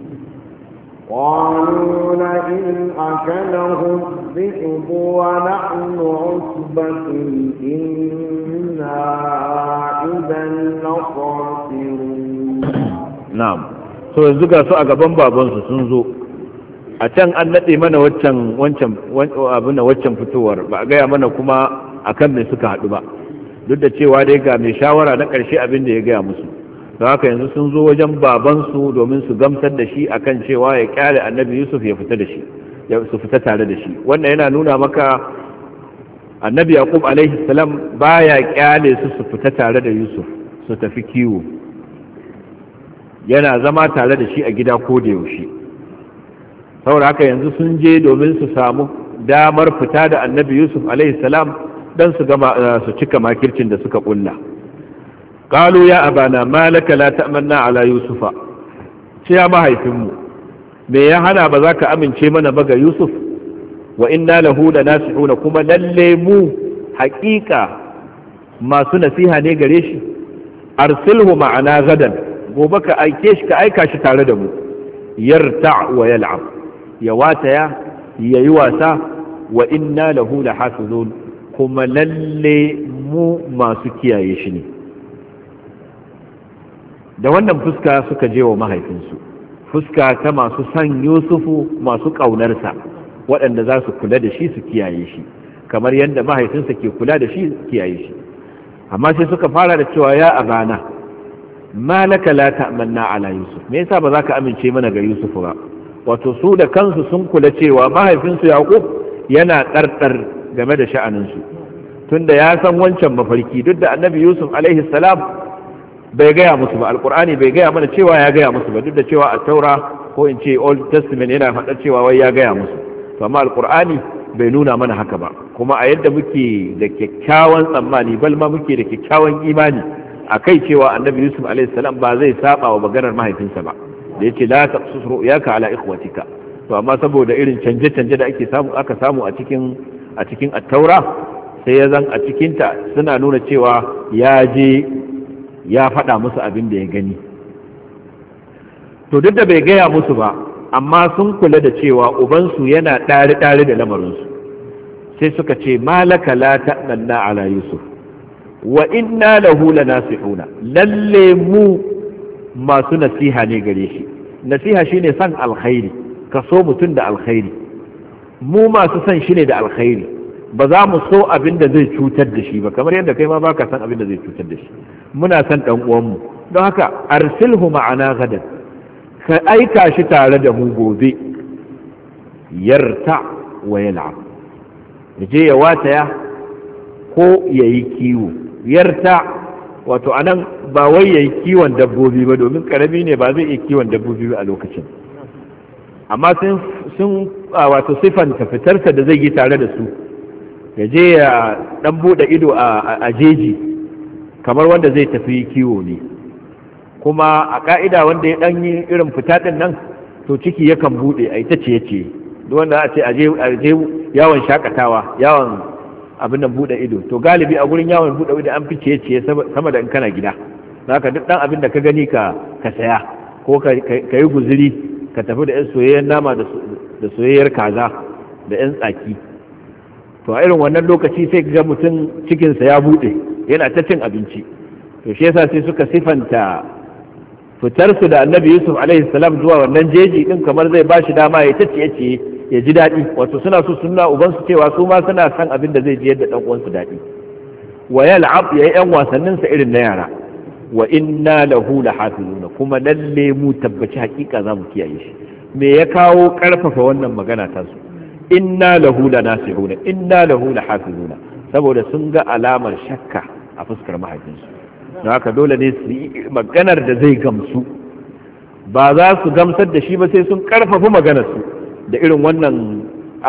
قالوا لئن أكله الذئب ونحن عصبة إنا إذا لخاسرون. نعم. so yanzu ga su a gaban babansu sun zo a can an nade mana waccan fitowar ba a gaya mana kuma akan me suka haɗu ba, duk da cewa dai ga mai shawara na ƙarshe abin da ya gaya musu. don haka yanzu sun zo wajen babansu domin su gamsar da shi akan cewa ya kyale annabi Yusuf ya fita da shi, su fita tare da shi. wannan yana nuna maka annabi Yaqub alaihi salam baya kyale su fita tare da Yusuf su tafi kiwo, yana zama tare da shi a gida ko da yaushe. saboda haka yanzu sun je domin su samu damar fita da annabi Yusuf alaihi salam dan su cika makircin da suka kulla. qalu ya abana malaka la ta'manna ala yusufa, ce ya mahaifinmu me ya hana ba za ka amince mana ba ga Yusuf, wa inna lahu lanasihuna, kuma lalle mu haƙiƙa masu nasiha ne gare shi. arsilhu ma'ana gadan, gobe ka aika shi tare da mu. yarta wa yal'ab, ya wataya ya yi wasa, wa inna lahu lahafizun, kuma lalle mu masu kiyaye shi ne. da wannan fuska suka je wa mahaifinsu, fuska ta masu son Yusufu, masu ƙaunarsa, waɗanda za su kula da shi su kiyaye shi kamar yadda mahaifinsa ke kula da shi kiyaye shi. amma sai suka fara da cewa ya abana malaka la ta'manna ala Yusuf, me yasa ba za ka amince mana ga Yusuf ba? wato su da kansu sun kula cewa mahaifinsu Yaqub yana ɗarɗar game da sha'aninsu, tunda ya san wancan mafarki, duk da annabi Yusuf alaihi salam bai gaya musu ba, alkur'ani bai gaya mana cewa ya gaya musu ba, duk da cewa a taura ko in ce old testament yana faɗa cewa wai ya gaya musu, to amma alkur'ani bai nuna mana haka ba. kuma a yadda muke da kyakkyawan tsammani, bal ma muke da kyakkyawan imani akai cewa annabi Yusuf alaihi salam ba zai saba wa maganar mahaifinsa ba, da yace la taqsus ru'yaka ala ikhwatika. to amma saboda irin canje-canje da aka samu a cikin at-taura, sai ya zan a cikinta suna nuna cewa ya je ya faɗa musu abin da ya gani. to duk da bai gaya musu ba, amma sun kula da cewa ubansu yana ɗari-ɗari da lamarinsu, sai suka ce malaka la ta'manna ala Yusuf wa inna lahu lanasihuna, lalle mu masu nasiha ne gare shi. nasiha shine san alkhairi, ka so mutum da alkhairi. mu masu san shi ne da alkhairi, ba za mu so abin da zai cutar da shi ba, kamar yadda kai ma baka san abin da zai cutar da shi. muna san dan uwanmu, don haka arsilhu ma'ana gadan, ka aika shi tare da mu gobe. yarta wa yal'ab, je ya wataya ko yayi kiwo. yarta wato anan ba wai yayi kiwon dabbobi ba, domin karami ne ba zai iya kiwon dabbobi ba a lokacin, amma sun wato sifanta fitarsa da zai yi tare da su, ya je ya dan bude ido a jeji kamar wanda zai tafi kiwo ne. kuma a ka'ida wanda ya dan yi irin fita din nan, to ciki yakan bude a ita ce yace duk wanda a ce aje yawon shakatawa, yawon abin nan bude ido, to galibi a gurin yawon bude ido an fice ce sama da in kana gida. haka duk dan abin da ka gani ka saya, ko ka yi guzuri ka tafi da 'yan soyayyar nama da soyayyar kaza da 'yan tsaki. to a irin wannan lokaci sai ga mutum cikinsa ya buɗe yana ta cin abinci. to shi yasa sai suka sifanta fitarsu da annabi Yusuf alaihi salam zuwa wannan jeji din kamar zai ba shi dama ya tace ya ji daɗi. wato suna so suna ubansu cewa su ma suna san abin da zai ji yadda ɗan uwansu daɗi. wa yal'ab, ya yi 'yan wasanninsa irin na yara. wa inna lahu lahafizuna, kuma lalle mu tabbaci hakika za mu kiyaye shi. me ya kawo karfafa wannan magana ta su? inna lahu lanasihuna, inna lahu lahafizuna, saboda sun ga alamar shakka a fuskar mahaifinsu. don haka dole ne su yi maganar da zai gamsu, ba za su gamsar da shi ba sai sun karfafa maganarsu da irin wannan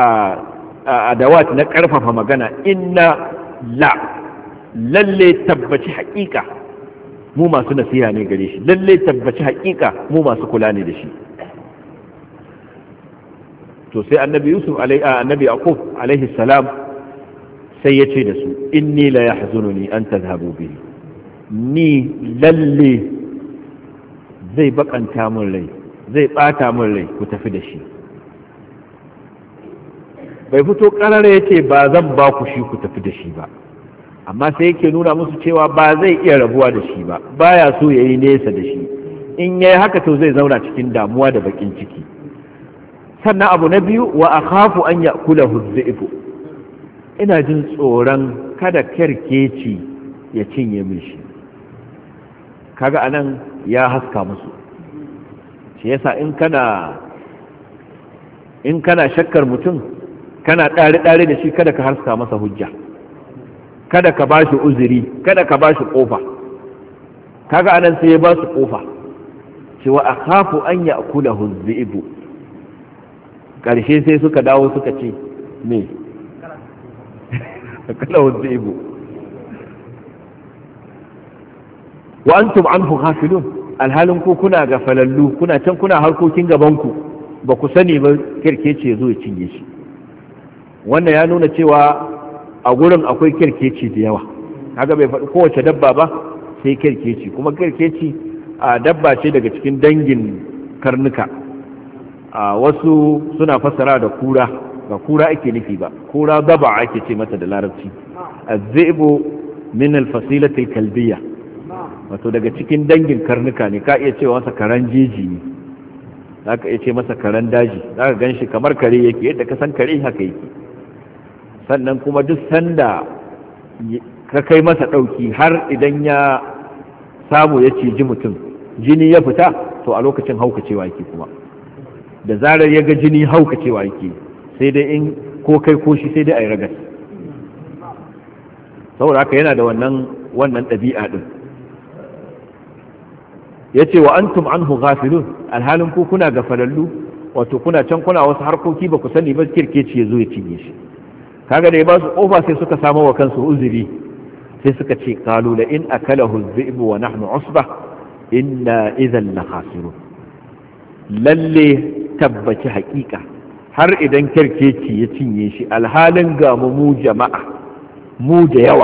adawat na karfafa magana. inna la, lalle tabbaci hakika mu masu nasiha ne gare shi, lalle tabbaci hakika mu masu kula ne da shi. to sai annabi Yusuf annabi Yaqub alaihi salam sai ya ce da su inni la yahzununi an tadhhabu bihi, ni lalle zai bakanta min rai, zai bata min rai ku tafi da shi. bai fito karara ya ce ba zan ba ku shi ku tafi da shi ba, amma sai yake nuna musu cewa ba zai iya rabuwa da shi ba, baya so ya yi nesa da shi. in yayi haka to zai zauna cikin damuwa da bakin ciki. sannan abu na biyu, wa akhafu an ya'kulahu dhi'bu, ina jin tsoron kada kerkeci ya cinye min shi. kaga anan ya haska musu, shi yasa in kana shakkar mutum, kana ɗare-ɗare da shi, kada ka haska masa hujja, kada ka bashi uzuri, kada ka bashi kofa. kaga anan sai ya ba su kofa, cewa akhafu an ya'kulahu dhi'bu. karshe sai suka dawo suka ce me akalahu dhi'bu wa antum anhu ghafilun, alhalin ku kuna gafalallu, kuna can kuna harkokin gabanku, ba ku sani ba kirkece zo ya cinye shi. wannan ya nuna cewa a gurin akwai kirkeci da yawa. kaga bai faɗi kowace dabba ba sai kirkeci, kuma kirkeci a dabba ce daga cikin dangin karnuka. a wasu suna fassara da kura, ba kura ake nufi ba, kura daba ake ce mata da larabci. az-zi'bu min al-fasilati al-kalbiyya, wato daga cikin dangin karnuka ne. ka iya cewa masa karan jeji ne, zaka iya ce masa karan daji, zaka ganshi kamar kare yake, yadda ka san kare haka yake. sannan kuma duk sanda ka kai masa ɗauki, har idan ya samu ya ciji mutum, jini ya fita, to a lokacin haukacewa yake. kuma da zarar ya ga jini haukacewa yake, sai dai in ko kai ko shi sai dai a yi ragas. saboda haka yana da wannan ɗabi'a ɗin. ya ce wa antum anhu ghafilun, alhalin ku kuna gafalallu, wato kuna can kuna wasu harkoki ba ku sani ba, kirkeci ya zo ya cinye shi. kaga da ya ba su kofa sai suka samu wa kansu uzuri, sai suka ce qalu la in akalahu dhi'bu wa nahnu usba inna idhan la khasirun. lalle tabbaci haƙiƙa, har idan kirkeci ya cinye shi, alhalin ga mu jama'a, mu da yawa,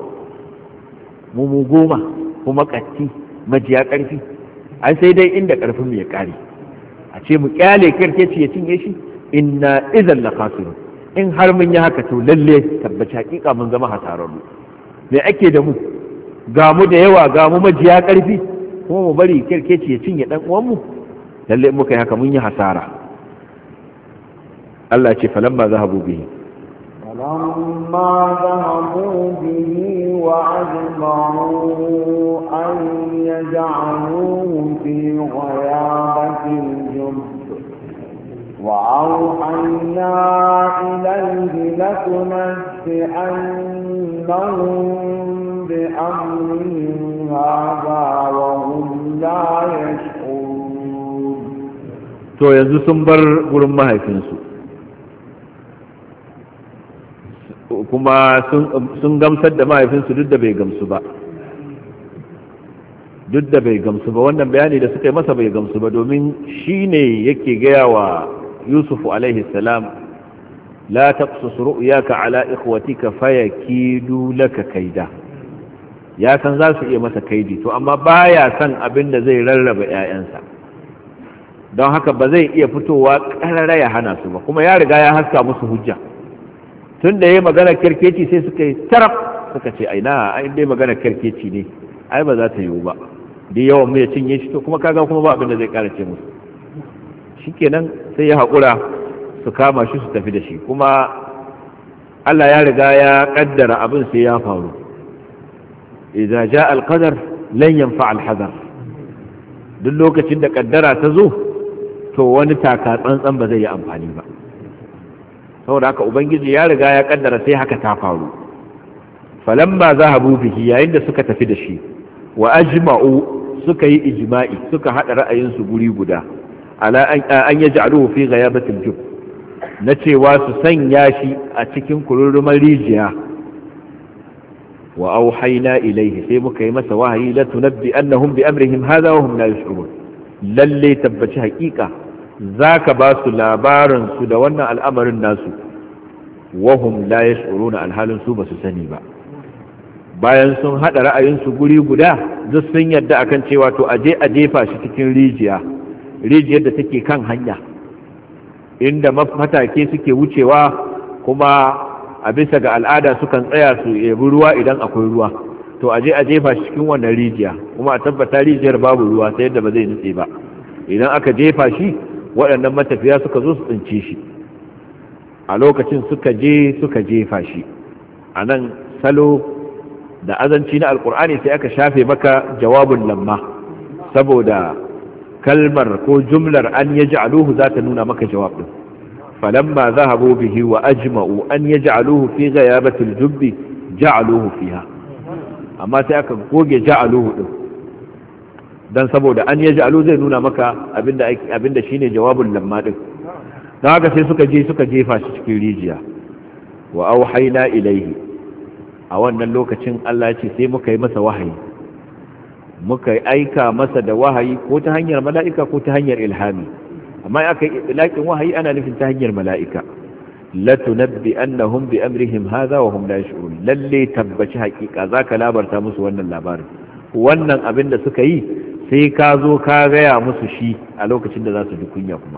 mu goma kuma ƙatti majiya ƙarfi, ai sai dai inda ƙarfin mu ya ƙare. a ce mu kyale kirkeci ya cinye shi, inna idhan la khasirun. in har mun yi haka to lalle tabbaci hakika mun zama hasararru. me ake da mu? ga mu da yawa, ga mu majiya karfi, kuma mu bari kirkeci ya cinye dan uwan mu? lalle in muka yi haka mun yi hasara. Allah ce falamma zahabu bihi فلما ذهبوا به وأجمعوا أن يجعلوه في غيابة الجب وأوحينا إليه لتنبئنهم بأمرهم هذا وهم لا يشعرون. to yanzu sun bar gurin mahaifinsu, kuma sun gamsar da mahaifinsu duk da bai gamsu ba. Wannan bayani da suka yi masa bai gamsu ba, domin shi ne yake gaya wa yusufu alaihi salam, la taqsus ru'yaka ala ikhwatika fayakidu laka kaida. ya san za su iya masa kaidi, to amma baya san abin da zai rarraba 'ya'yansa, don haka ba zai iya fitowa ƙarara ya hana su ba, kuma ya riga ya haska musu hujja. tun da ya magana kirkeci sai suka yi taraf, suka ce aina ai dai magana kirkeci ne, ai ba za ta yiwu ba, da yawan mu ya cinye shi, to kuma kaga kuma ba abin da zai karace musu. shikenan sai ya haƙura su kama shi su tafi da shi, kuma Allah ya riga ya kaddara abin sai ya faru. idza jaa al-qadar lan yanfa al-hadar, duk lokacin da kaddara ta zo to wani taka tsantsan ba zai yi amfani ba. saboda haka ubangiji ya riga ya kaddara sai haka ta faru. falamma zahabu bihi, yayin da suka tafi da shi, wa ajma'u, suka yi ijma'i, suka hada ra'ayinsu guri guda, ala an yaj'aluhu fi ghayabatil jub, na cewa su sanya shi a cikin kururruman rijiya. wa auhayna ilayhi, sai muka yi masa wahayi, la tunabbi annahum bi amrihim hadha wa hum la yash'urun. lalle tabbaci haƙiƙa zaka ba su labarin su da wannan al'amarin nasu, wahum la yash'uruna alhalin su basu sani ba. Bayan sun hada ra'ayinsu guri guda duk sun yadda akan cewa to aje a jefa shi cikin rijiyar da take kan hanya inda matake suke wucewa, kuma a bisa ga al'ada sukan tsaya su yabi ruwa idan akwai ruwa, to aje a jefa shi cikin wannan rijiya, kuma a tabbata rijiyar babu ruwa sai yadda ba zai nutse ba. Idan aka jefa shi waɗannan matafiya suka zo su tsince shi, a lokacin suka jefa shi. A nan salo da azanci na alkur'ani sai aka shafe maka jawabun lamma, saboda kalmar ko jumlar an yaj'aluhu za ta nuna maka jawab din. falamma zahabu bihi wa ajma'u an yaj'aluhu fi ghayabatil jubbi ja'aluhu fiha, amma sai aka goge ja'aluhu din dan saboda an yaj'alu zai nuna maka abinda shine jawabun lamma din. don haka sai suka jefa shi cikin rijiya. wa auhayna ilayhi, a wannan lokacin Allah ya ce sai muka yi masa wahayi, muka aika masa da wahayi ko ta hanyar mala'ika ko ta hanyar ilhami, amma aka yi ilakin wahayi ana nufin ta hanyar mala'ika. latunabbi annahum bi amrihim hadha wa hum la yash'urun, lalle tabbaci hakika zaka labarta musu wannan labarin, wannan abin da suka yi sai ka zo ka gaya musu shi a lokacin da za su ji kunya. Kuma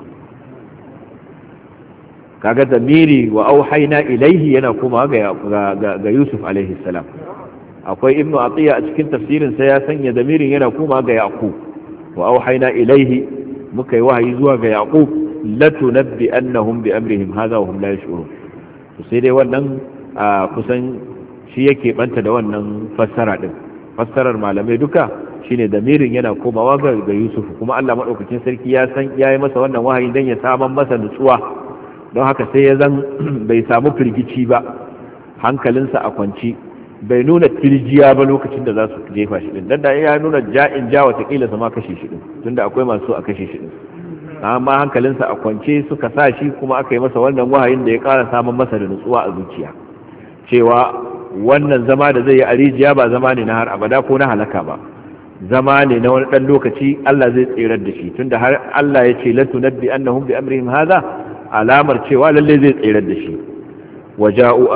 kaga zamiri wa auhayna ilaihi yana kuma ga Yusuf alaihi salam. akwai ibnu atiya a cikin tafsirin sa ya sanya zamirin yana kuma ga yaqub, wa auhayna ilaihi, muka yi wahayi zuwa ga yaqub, latunabbi annahum bi amrihim hadha wa hum la yash'urun. sai dai wannan kusan shi yake banta da wannan fassara din. fassarar malamai duka shine zamirin yana komawa ga Yusuf, kuma Allah madaukakin sarki ya san yayi masa wannan wahayi dan ya saman masa nutsuwa, don haka sai ya zan bai samu firgici ba, hankalinsa a kwanci, bai nuna tirjiya ba lokacin da za su jefa shi din. dan da ya nuna ja'in ja watakila sama kashe shi din, tunda akwai masu a kashe shi din, amma hankalinsa a kwance suka sa shi, kuma aka yi masa wannan wahayin da ya ƙara samun masa da nutsuwa a zuciya, cewa wannan zama da zai yi a rijiya ba zama ne na har abada ko na halaka ba, zama ne na wani ɗan lokaci Allah zai tsirar da shi, tunda har Allah ya ce latunabbi annahum bi amrihim hadha, alamar cewa lalle zai tsirar da shi. waja'u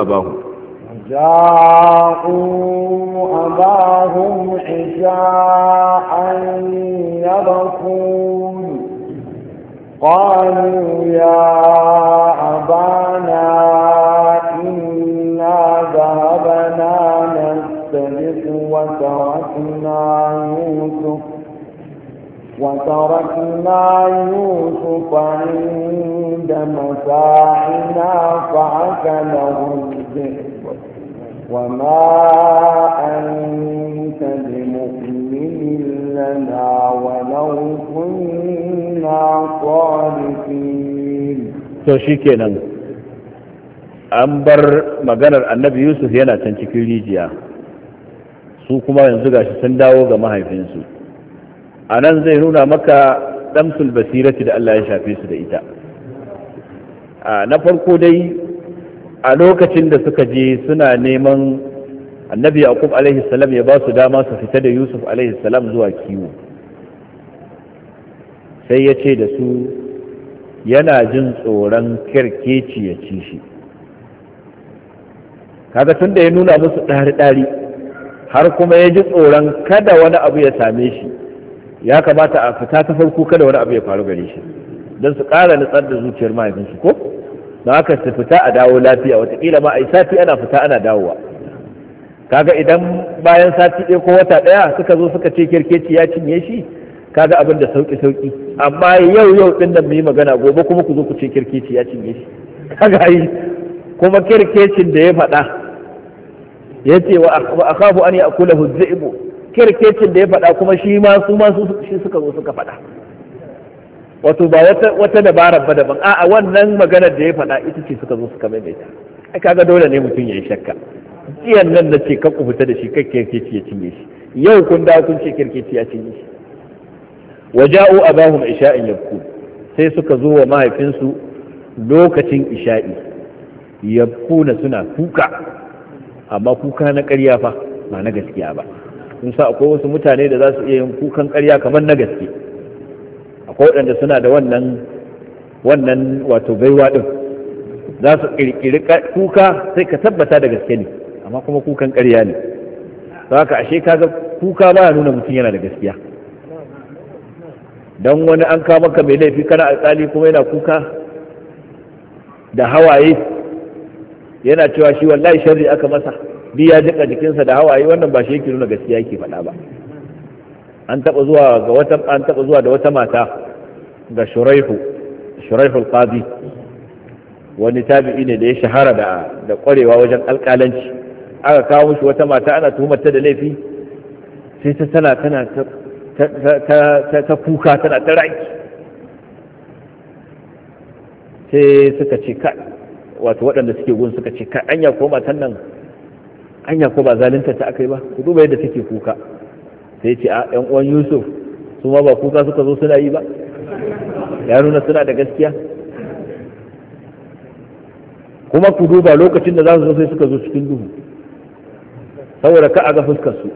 abahum isha'an yabkun qalu ya abana inna dhahabna nastabiq wa وتركنا يوسف عند متاعنا فأكله الذئب وما أنت بمؤمن لنا ولو كنا صادقين. shikenan an bar maganar annabi Yusuf yana can cikin rijiya, su kuma yanzu gashi sun dawo ga mahaifinsu. a nan zai nuna maka damsul basirati da Allah ya shafe su da ita. na farko dai a lokacin da suka je suna neman annabi Yaqub alaihi salam ya ba su dama su fita da Yusuf alaihi salam zuwa kiwo, sai ya ce da su yana jin tsoron kirkeci ya ci shi. kaga tun da ya nuna musu ɗari-ɗari har kuma ya ji tsoron kada wani abu ya same shi, ya kamata a fita ta farko kada wani abu ya faru gare shi, don su ƙara nutsar da zuciyar mahaifinsu ko don haka su fita a dawo lafiya. Wataƙila ma a yi sati ana fita ana dawowa. kaga idan bayan sati ɗaya ko wata ɗaya suka zo suka ce kirkeci ya cinye shi, kaga abin da sauƙi amma yau ɗin nan mu yi magana, gobe kuma ku zo ku ce kirkeci ya cinye shi. kaga yi kuma kirkecin da ya faɗa ya ce wa akhafu an ya'kulahu dhi'bu, kirkecin da ya faɗa kuma shi suka zo suka faɗa. wato ba wata dabarar ba daban, a'a wannan maganar da ya faɗa ita ce suka zo suka maimaita. ai kaga dole ne mutum ya yi shakka. jiyan nan da ce kan ku fita da shi kan kirkeci ya cinye shi, yau kun dawo kun ce kirkeci ya cinye shi. waja'u abahum isha'in yabku, sai suka zo wa mahaifinsu lokacin isha'i, yabkuna suna kuka, amma kuka na ƙarya fa ba na gaskiya ba. sun sa akwai wasu mutane da za su iya yin kukan ƙarya kamar na gaske, akwai waɗanda suna da wannan wato baiwa ɗin. za su kirkiri kuka sai ka tabbata da gaske ne amma kuma kukan ƙarya ne. haka ashe kaga kuka ba ya nuna mutum yana da gaskiya. don wani an kawo maka mai laifi kana alƙali kuma yana kuka da hawaye yana cewa shi wallahi sharri aka masa bi ya jika jikinsa da hawaye, wannan ba shi yake nuna gaskiya yake faɗa ba. an taɓa zuwa da wata mata ga shuraihu al-qadi, wani tabi'i ne da ya shahara da ƙwarewa wajen alƙalanci. aka kawo mishi wata mata ana tuhumarta da laifi, sai ta tana ta kuka tana ta raki. sai suka ce ka wato waɗanda suke gun suka ce ka anya ko matan nan anya ko ba zalunta ta aka yi ba, ku duba yadda take kuka. sai ce a yan uwan Yusuf su ma ba kuka suka zo suna yi ba, ya nuna suna da gaskiya. kuma ku duba lokacin da za su zo sai suka zo cikin duhu saboda ka a ga fuskar su,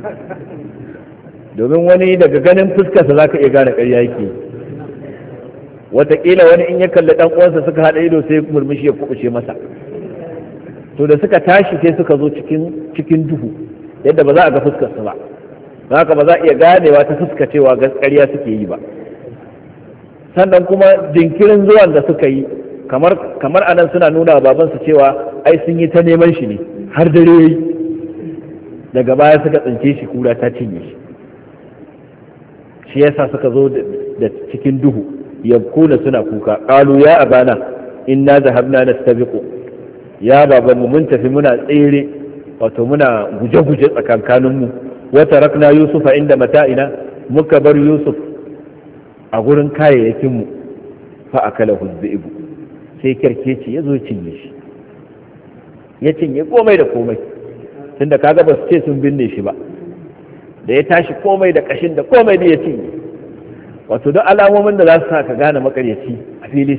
domin wani daga ganin fuskarsa za ka iya gane ƙarya yake. wataƙila wani in ya kalli ɗan uwansa suka haɗa ido sai murmushi ya kuɓuce masa. to da suka tashi sai suka zo cikin duhu yadda ba za a ga fuskarsa ba, haka ba za a iya ganewa ta fuska cewa ƙarya suke yi ba. sannan kuma jinkirin zuwan da suka yi kamar anan suna nuna wa babansu cewa ai sun yi ta neman shi ne har dare yayi, daga baya suka tsince shi kura ta cinye shi. shi yasa suka zo da cikin duhu yabkuna suna kuka. qalu ya abana inna zahabna nastabiqu, ya babanmu mun tafi muna tsere, wato muna guje-guje tsakankaninmu. wa tarakna yusufa inda mata'ina, muka bar yusuf a gurin kayayyakinmu. fa akalahu dhi'bu, sai kerkeci ya zo cinye shi, ya cinye komai da komai, tunda kaga ba su ce sun binne shi ba. da ya tashi komai da kashin da komai da ya cinye. wato duk alamomin da za su sa ka gane makaryaci a fili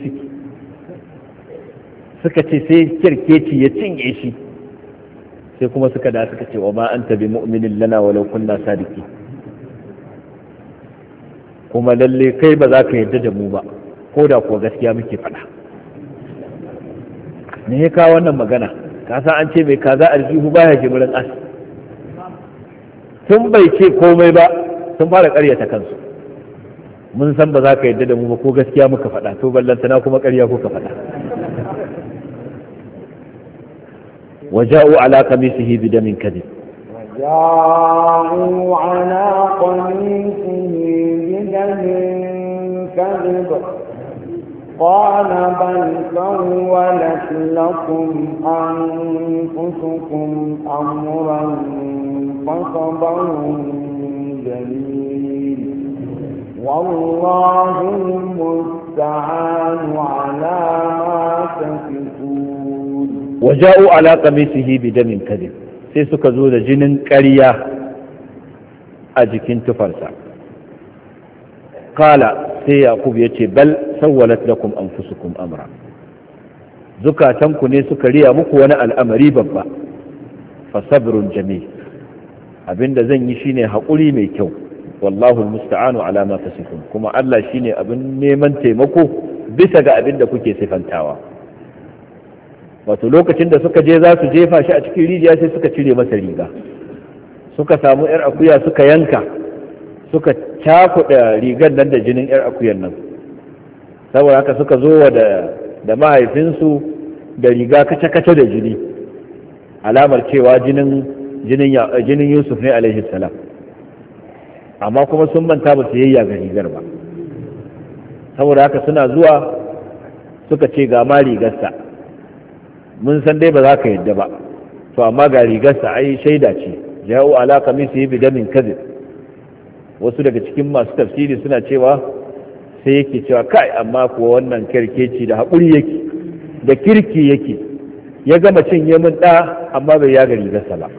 suka ce sai kerkeci ya cinye shi. sai kuma suka ce wa ma anta bi mu'minin lana walau kunna sadiki, kuma lalle kai ba za ka yarda da mu ba ko da kuwa gaskiya muke faɗa. me ya kawo wannan magana? ka san an ce mai kaza aljihu baya jimirin as. tun bai ce komai ba sun fara ƙaryata kansu. mun san ba za ka yarda da mu ba ko gaskiya muka faɗa, to ballantana kuma ƙarya kuka faɗa. وجاءوا على قميصه بدم كذب وجاءوا على قميصه بدم كذب قال بل سولت لكم أنفسكم أمرا فصبر جميل والله المستعان على ما تصفون. وجاءوا على قميصه بدم كذب, sai suka zo da jinin ƙarya a jikin tufarsa. Kala sai Yaqub ya ce bal sawwalat lakum anfusukum amra, zukatanku ne suka riya muku wani al'amari babba. fa sabrun jamil, abinda zan yi shine haƙuri mai kyau. wallahu almusta'anu ala ma tasifun, kuma Allah shine abin neman taimako bisa ga abinda kuke sifantawa. wato lokacin da suka je za su jefa shi a cikin rijiya sai suka cire masa riga, suka samu yar akuya suka yanka, suka cakuɗa rigar nan da jinin yar akuyan nan. saboda haka suka zo da mahaifinsu da riga kace-kace da jini, alamar cewa jinin Yusuf ne alaihi salam. amma kuma sun manta ba su yayya ga rigar ba. saboda haka suna zuwa suka ce ga ma rigarsa, mun san dai ba za ka yadda ba, to amma ga rigarsa ai shaida ce. ja'u ala qamisihi bi damin kadhib. wasu daga cikin masu tafsiri suna cewa sai yake cewa kai amma kuwa wannan kirkeci da haƙuri yake da kirki yake, ya gama cinye mun ɗa amma bai yaga rigarsa ba.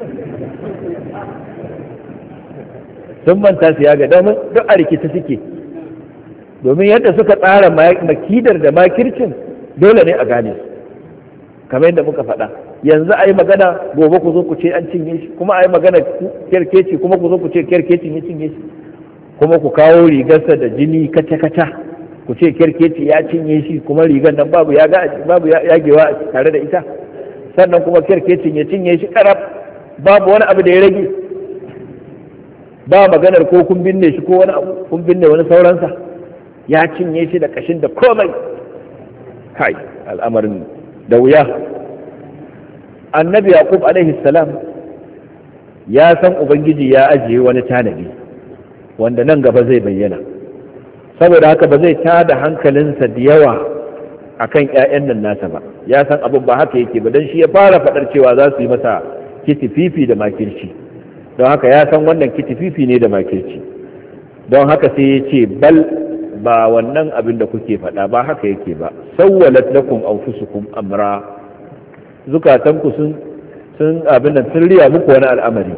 sun manta su yaga, domin duk a rikita suke, domin yadda suka tsara makidar da makircin dole ne a gane su. kamar yadda muka faɗa, yanzu a yi magana gobe ku zo ku ce an cinye shi, kuma a yi magana kerkeci kuma ku zo ku ce kerkecin ya cinye shi, kuma ku kawo rigarsa da jini kaca-kaca ku ce kerkeci ya cinye shi kuma rigar nan babu yagewa tare da ita, sannan kuma kerkecin ya cinye shi karab babu wani abu da ya rage, ba maganar ko kun binne shi ko wani abu, kun binne wani sauransa, ya cinye shi da kashin da komai. Kai, al'amarin da wuya. Annabi Yaqub alaihi salam ya san ubangiji ya ajiye wani tanadi wanda nan gaba zai bayyana, saboda haka ba zai tada hankalinsa da yawa akan ƴaƴan nan nasa ba. Ya san abin ba haka yake ba, dan shi ya fara faɗar cewa za su yi masa kitififi da makirci, don haka ya san wannan kitififi ne da makirci, don haka sai ya ce bal ba wannan abin da kuke faɗa ba haka yake ba, sawwalat lakum anfusukum amra, zukatanku sun abin nan sun riya muku wani al'amari.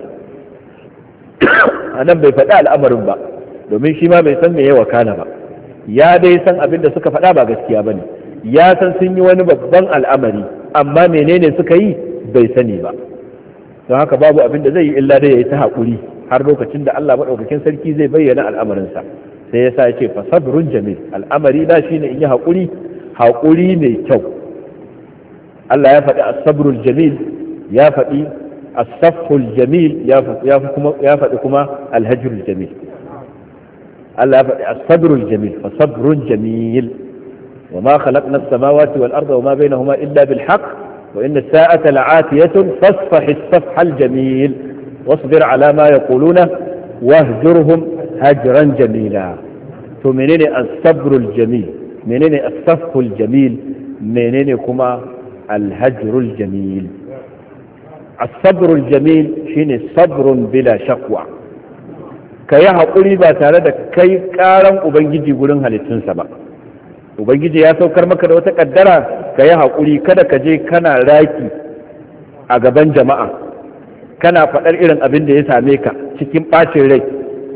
Anan bai faɗi al'amarin ba domin shi ma bai san me yawa kana ba, ya dai san abin da suka faɗa ba gaskiya bane, ya san sun yi wani babban al'amari, amma menene suka yi bai sani ba. Don haka babu abin da zai yi illa dai ya yi ta haƙuri har lokacin da Allah maɗaukakin sarki zai bayyana al'amarinsa. Sai ya sa ya ce fasabrun jamil, al'amari da shi ne in yi haƙuri mai kyau. Allah ya faɗi asabrul jamil, ya faɗi asaful jamil, ya faɗi kuma alhajrul jamil. Allah ya faɗi asabrul jamil, fasabrun jamil. wa ma khalaqna as-samawati wal arda wa ma bainahuma illa bil haqq wa inna as-sa'ata la'atiyatun fasfah as-safha al-jamil wasbir ala ma yaquluna wahjurhum hajran jamila. To menene as-sabrul jamil, menene as-safhul jamil, menene kuma al-hajrul jamil? as-sabrul jamil shine sabrun bila shakwa, kayi haƙuri ba tare da kai ƙaran ubangiji gurin halittunsa ba. Ubangiji ya saukar maka da wata kaddara, kayi haƙuri, kada ka je kana raki a gaban jama'a kana faɗar irin abin da ya same ka cikin ɓacin rai.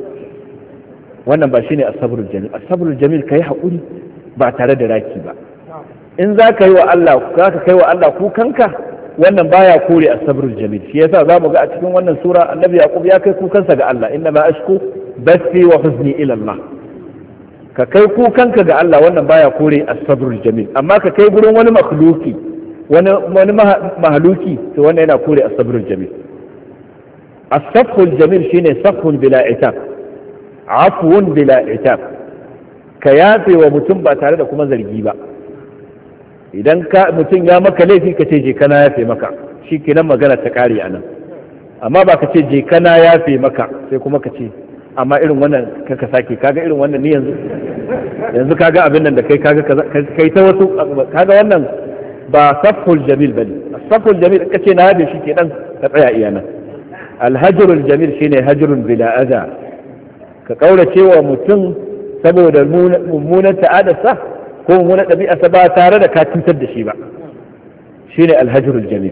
Wannan ba shine as-sabrul jamil. As-sabrul jamil kai haƙuri ba tare da raki ba. In za ka yi wa Allah, za ka kai wa Allah kukanka, wannan baya kore as-sabrul jamil. Shi yasa zamu ga a cikin wannan sura Annabi Yaqub ya kai kukansa ga Allah, inna ma ashku bathi wa huzni ila Allah. Ka kai kukanka ga Allah, wannan baya kore as-sabrul jamil. Amma ka kai gurin wani makhluki, wani mahaluki, to wannan yana kore as-sabrul jamil. As-safhul jamil shine safhun bila itab, afwun bila itab, ka yafe wa mutum ba tare da kuma zargi ba. Idan mutum ya maka laifi ka ce je kana yafe maka, shi kenan magana ta kare a nan. Amma ba ka ce je kana yafe maka sai kuma ka ce amma irin wannan kaka sake, kaga irin wannan ni yanzu kaga abin nan da kai kaga kai ta wasu, kaga wannan ba safhul jamil bane. Safhul jamil ka ce na yafe shi kenan ka tsaya iya nan. Al-hajrul jamil shine hajrun bila adha, ka kaurace wa mutum saboda mummunan ta'adarsa ko mummunan ɗabi'arsa ba tare da ka cutar da shi ba, shine alhajrul jamil.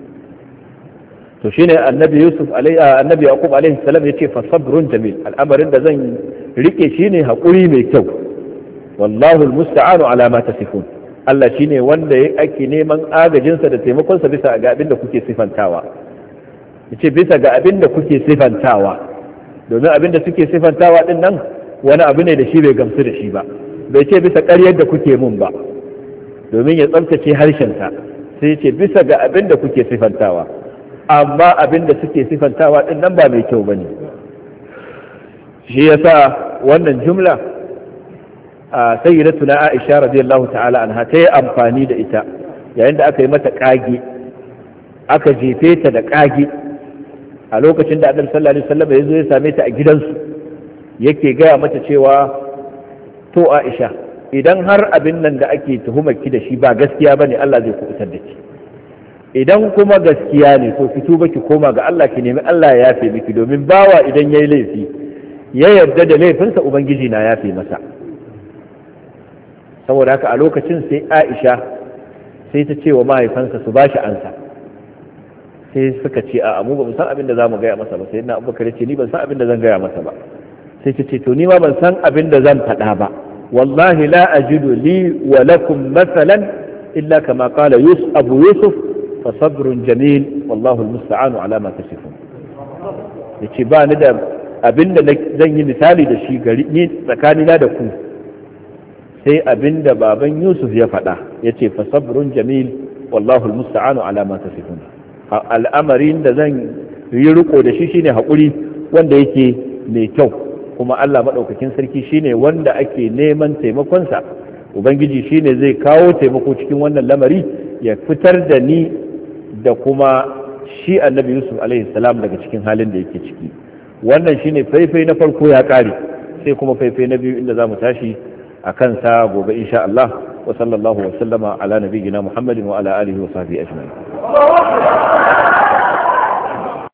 To shine annabi Yaqub alaihi salam yace fa sabrun jamil, al'amarin da zan rike shine haƙuri mai kyau. Wallahu almusta'anu ala ma tasifun, Allah shine wanda ake neman agajinsa da taimakonsa bisa ga abin da kuke sifantawa. Yace bisa ga abin da kuke sifantawa, domin abin da suke sifantawa din nan wani abu ne da shi bai gamsu da shi ba. Bai ce bisa ƙaryar da kuke mun ba, domin ya tsabtace harshensa, sai ya ce bisa ga abin da kuke sifantawa, amma abin da suke sifantawa din nan ba mai kyau bane. Shi yasa wannan jumla a sayyidatuna Aisha radiyallahu ta'ala anha ta yi amfani da ita yayin da aka yi mata kage, aka jefe ta da kage a lokacin da Annabi sallallahu alaihi wasallam ya zo ya same ta a gidansu, yake gaya mata cewa to Aisha, idan har abin nan da ake tuhumar ki da shi ba gaskiya bane, Allah zai kubutar da ki. Idan kuma gaskiya ne, to fito baki koma ga Allah, ki nemi Allah ya yafe miki, domin bawa idan yayi laifi ya yarda da laifinsa, ubangiji na yafe masa. Saboda haka a lokacin sai Aisha sai ta ce wa mahaifansa su bashi ansa, sai suka ce a mu ba mu san abin da zamu gaya masa ba. Sai na Abubakar ce ni ban san abin da zan gaya masa ba. Sai ta ce to ni ma ban san abin da zan faɗa ba, wallahi la ajidu li wa lakum mathalan illa kama qala Abu Yusuf fa sabrun jamil wallahu almusta'anu ala ma tasifun. Yace ba ni da abin da zan yi misali da shi gari ni tsakanina da ku sai abinda baban Yusuf ya faɗa yace fa sabrun jamil wallahu almusta'anu ala ma tasifun al'amarin da zan yi riko da shi shine hakuri wanda yake mai kyau kuma Allah madaukakin sarki shine wanda ake neman taimakon sa ubangiji shine zai kawo taimako cikin wannan lamari ya fitar da ni da kuma shi annabi Yusuf alaihi salam daga cikin halin da yake ciki wannan shine faifai na farko ya kare sai kuma faifai na biyu inda zamu tashi a kansa gobe insha Allah wa sallallahu wa sallama ala nabiyyina Muhammadin wa ala alihi wa sahbihi ajma'in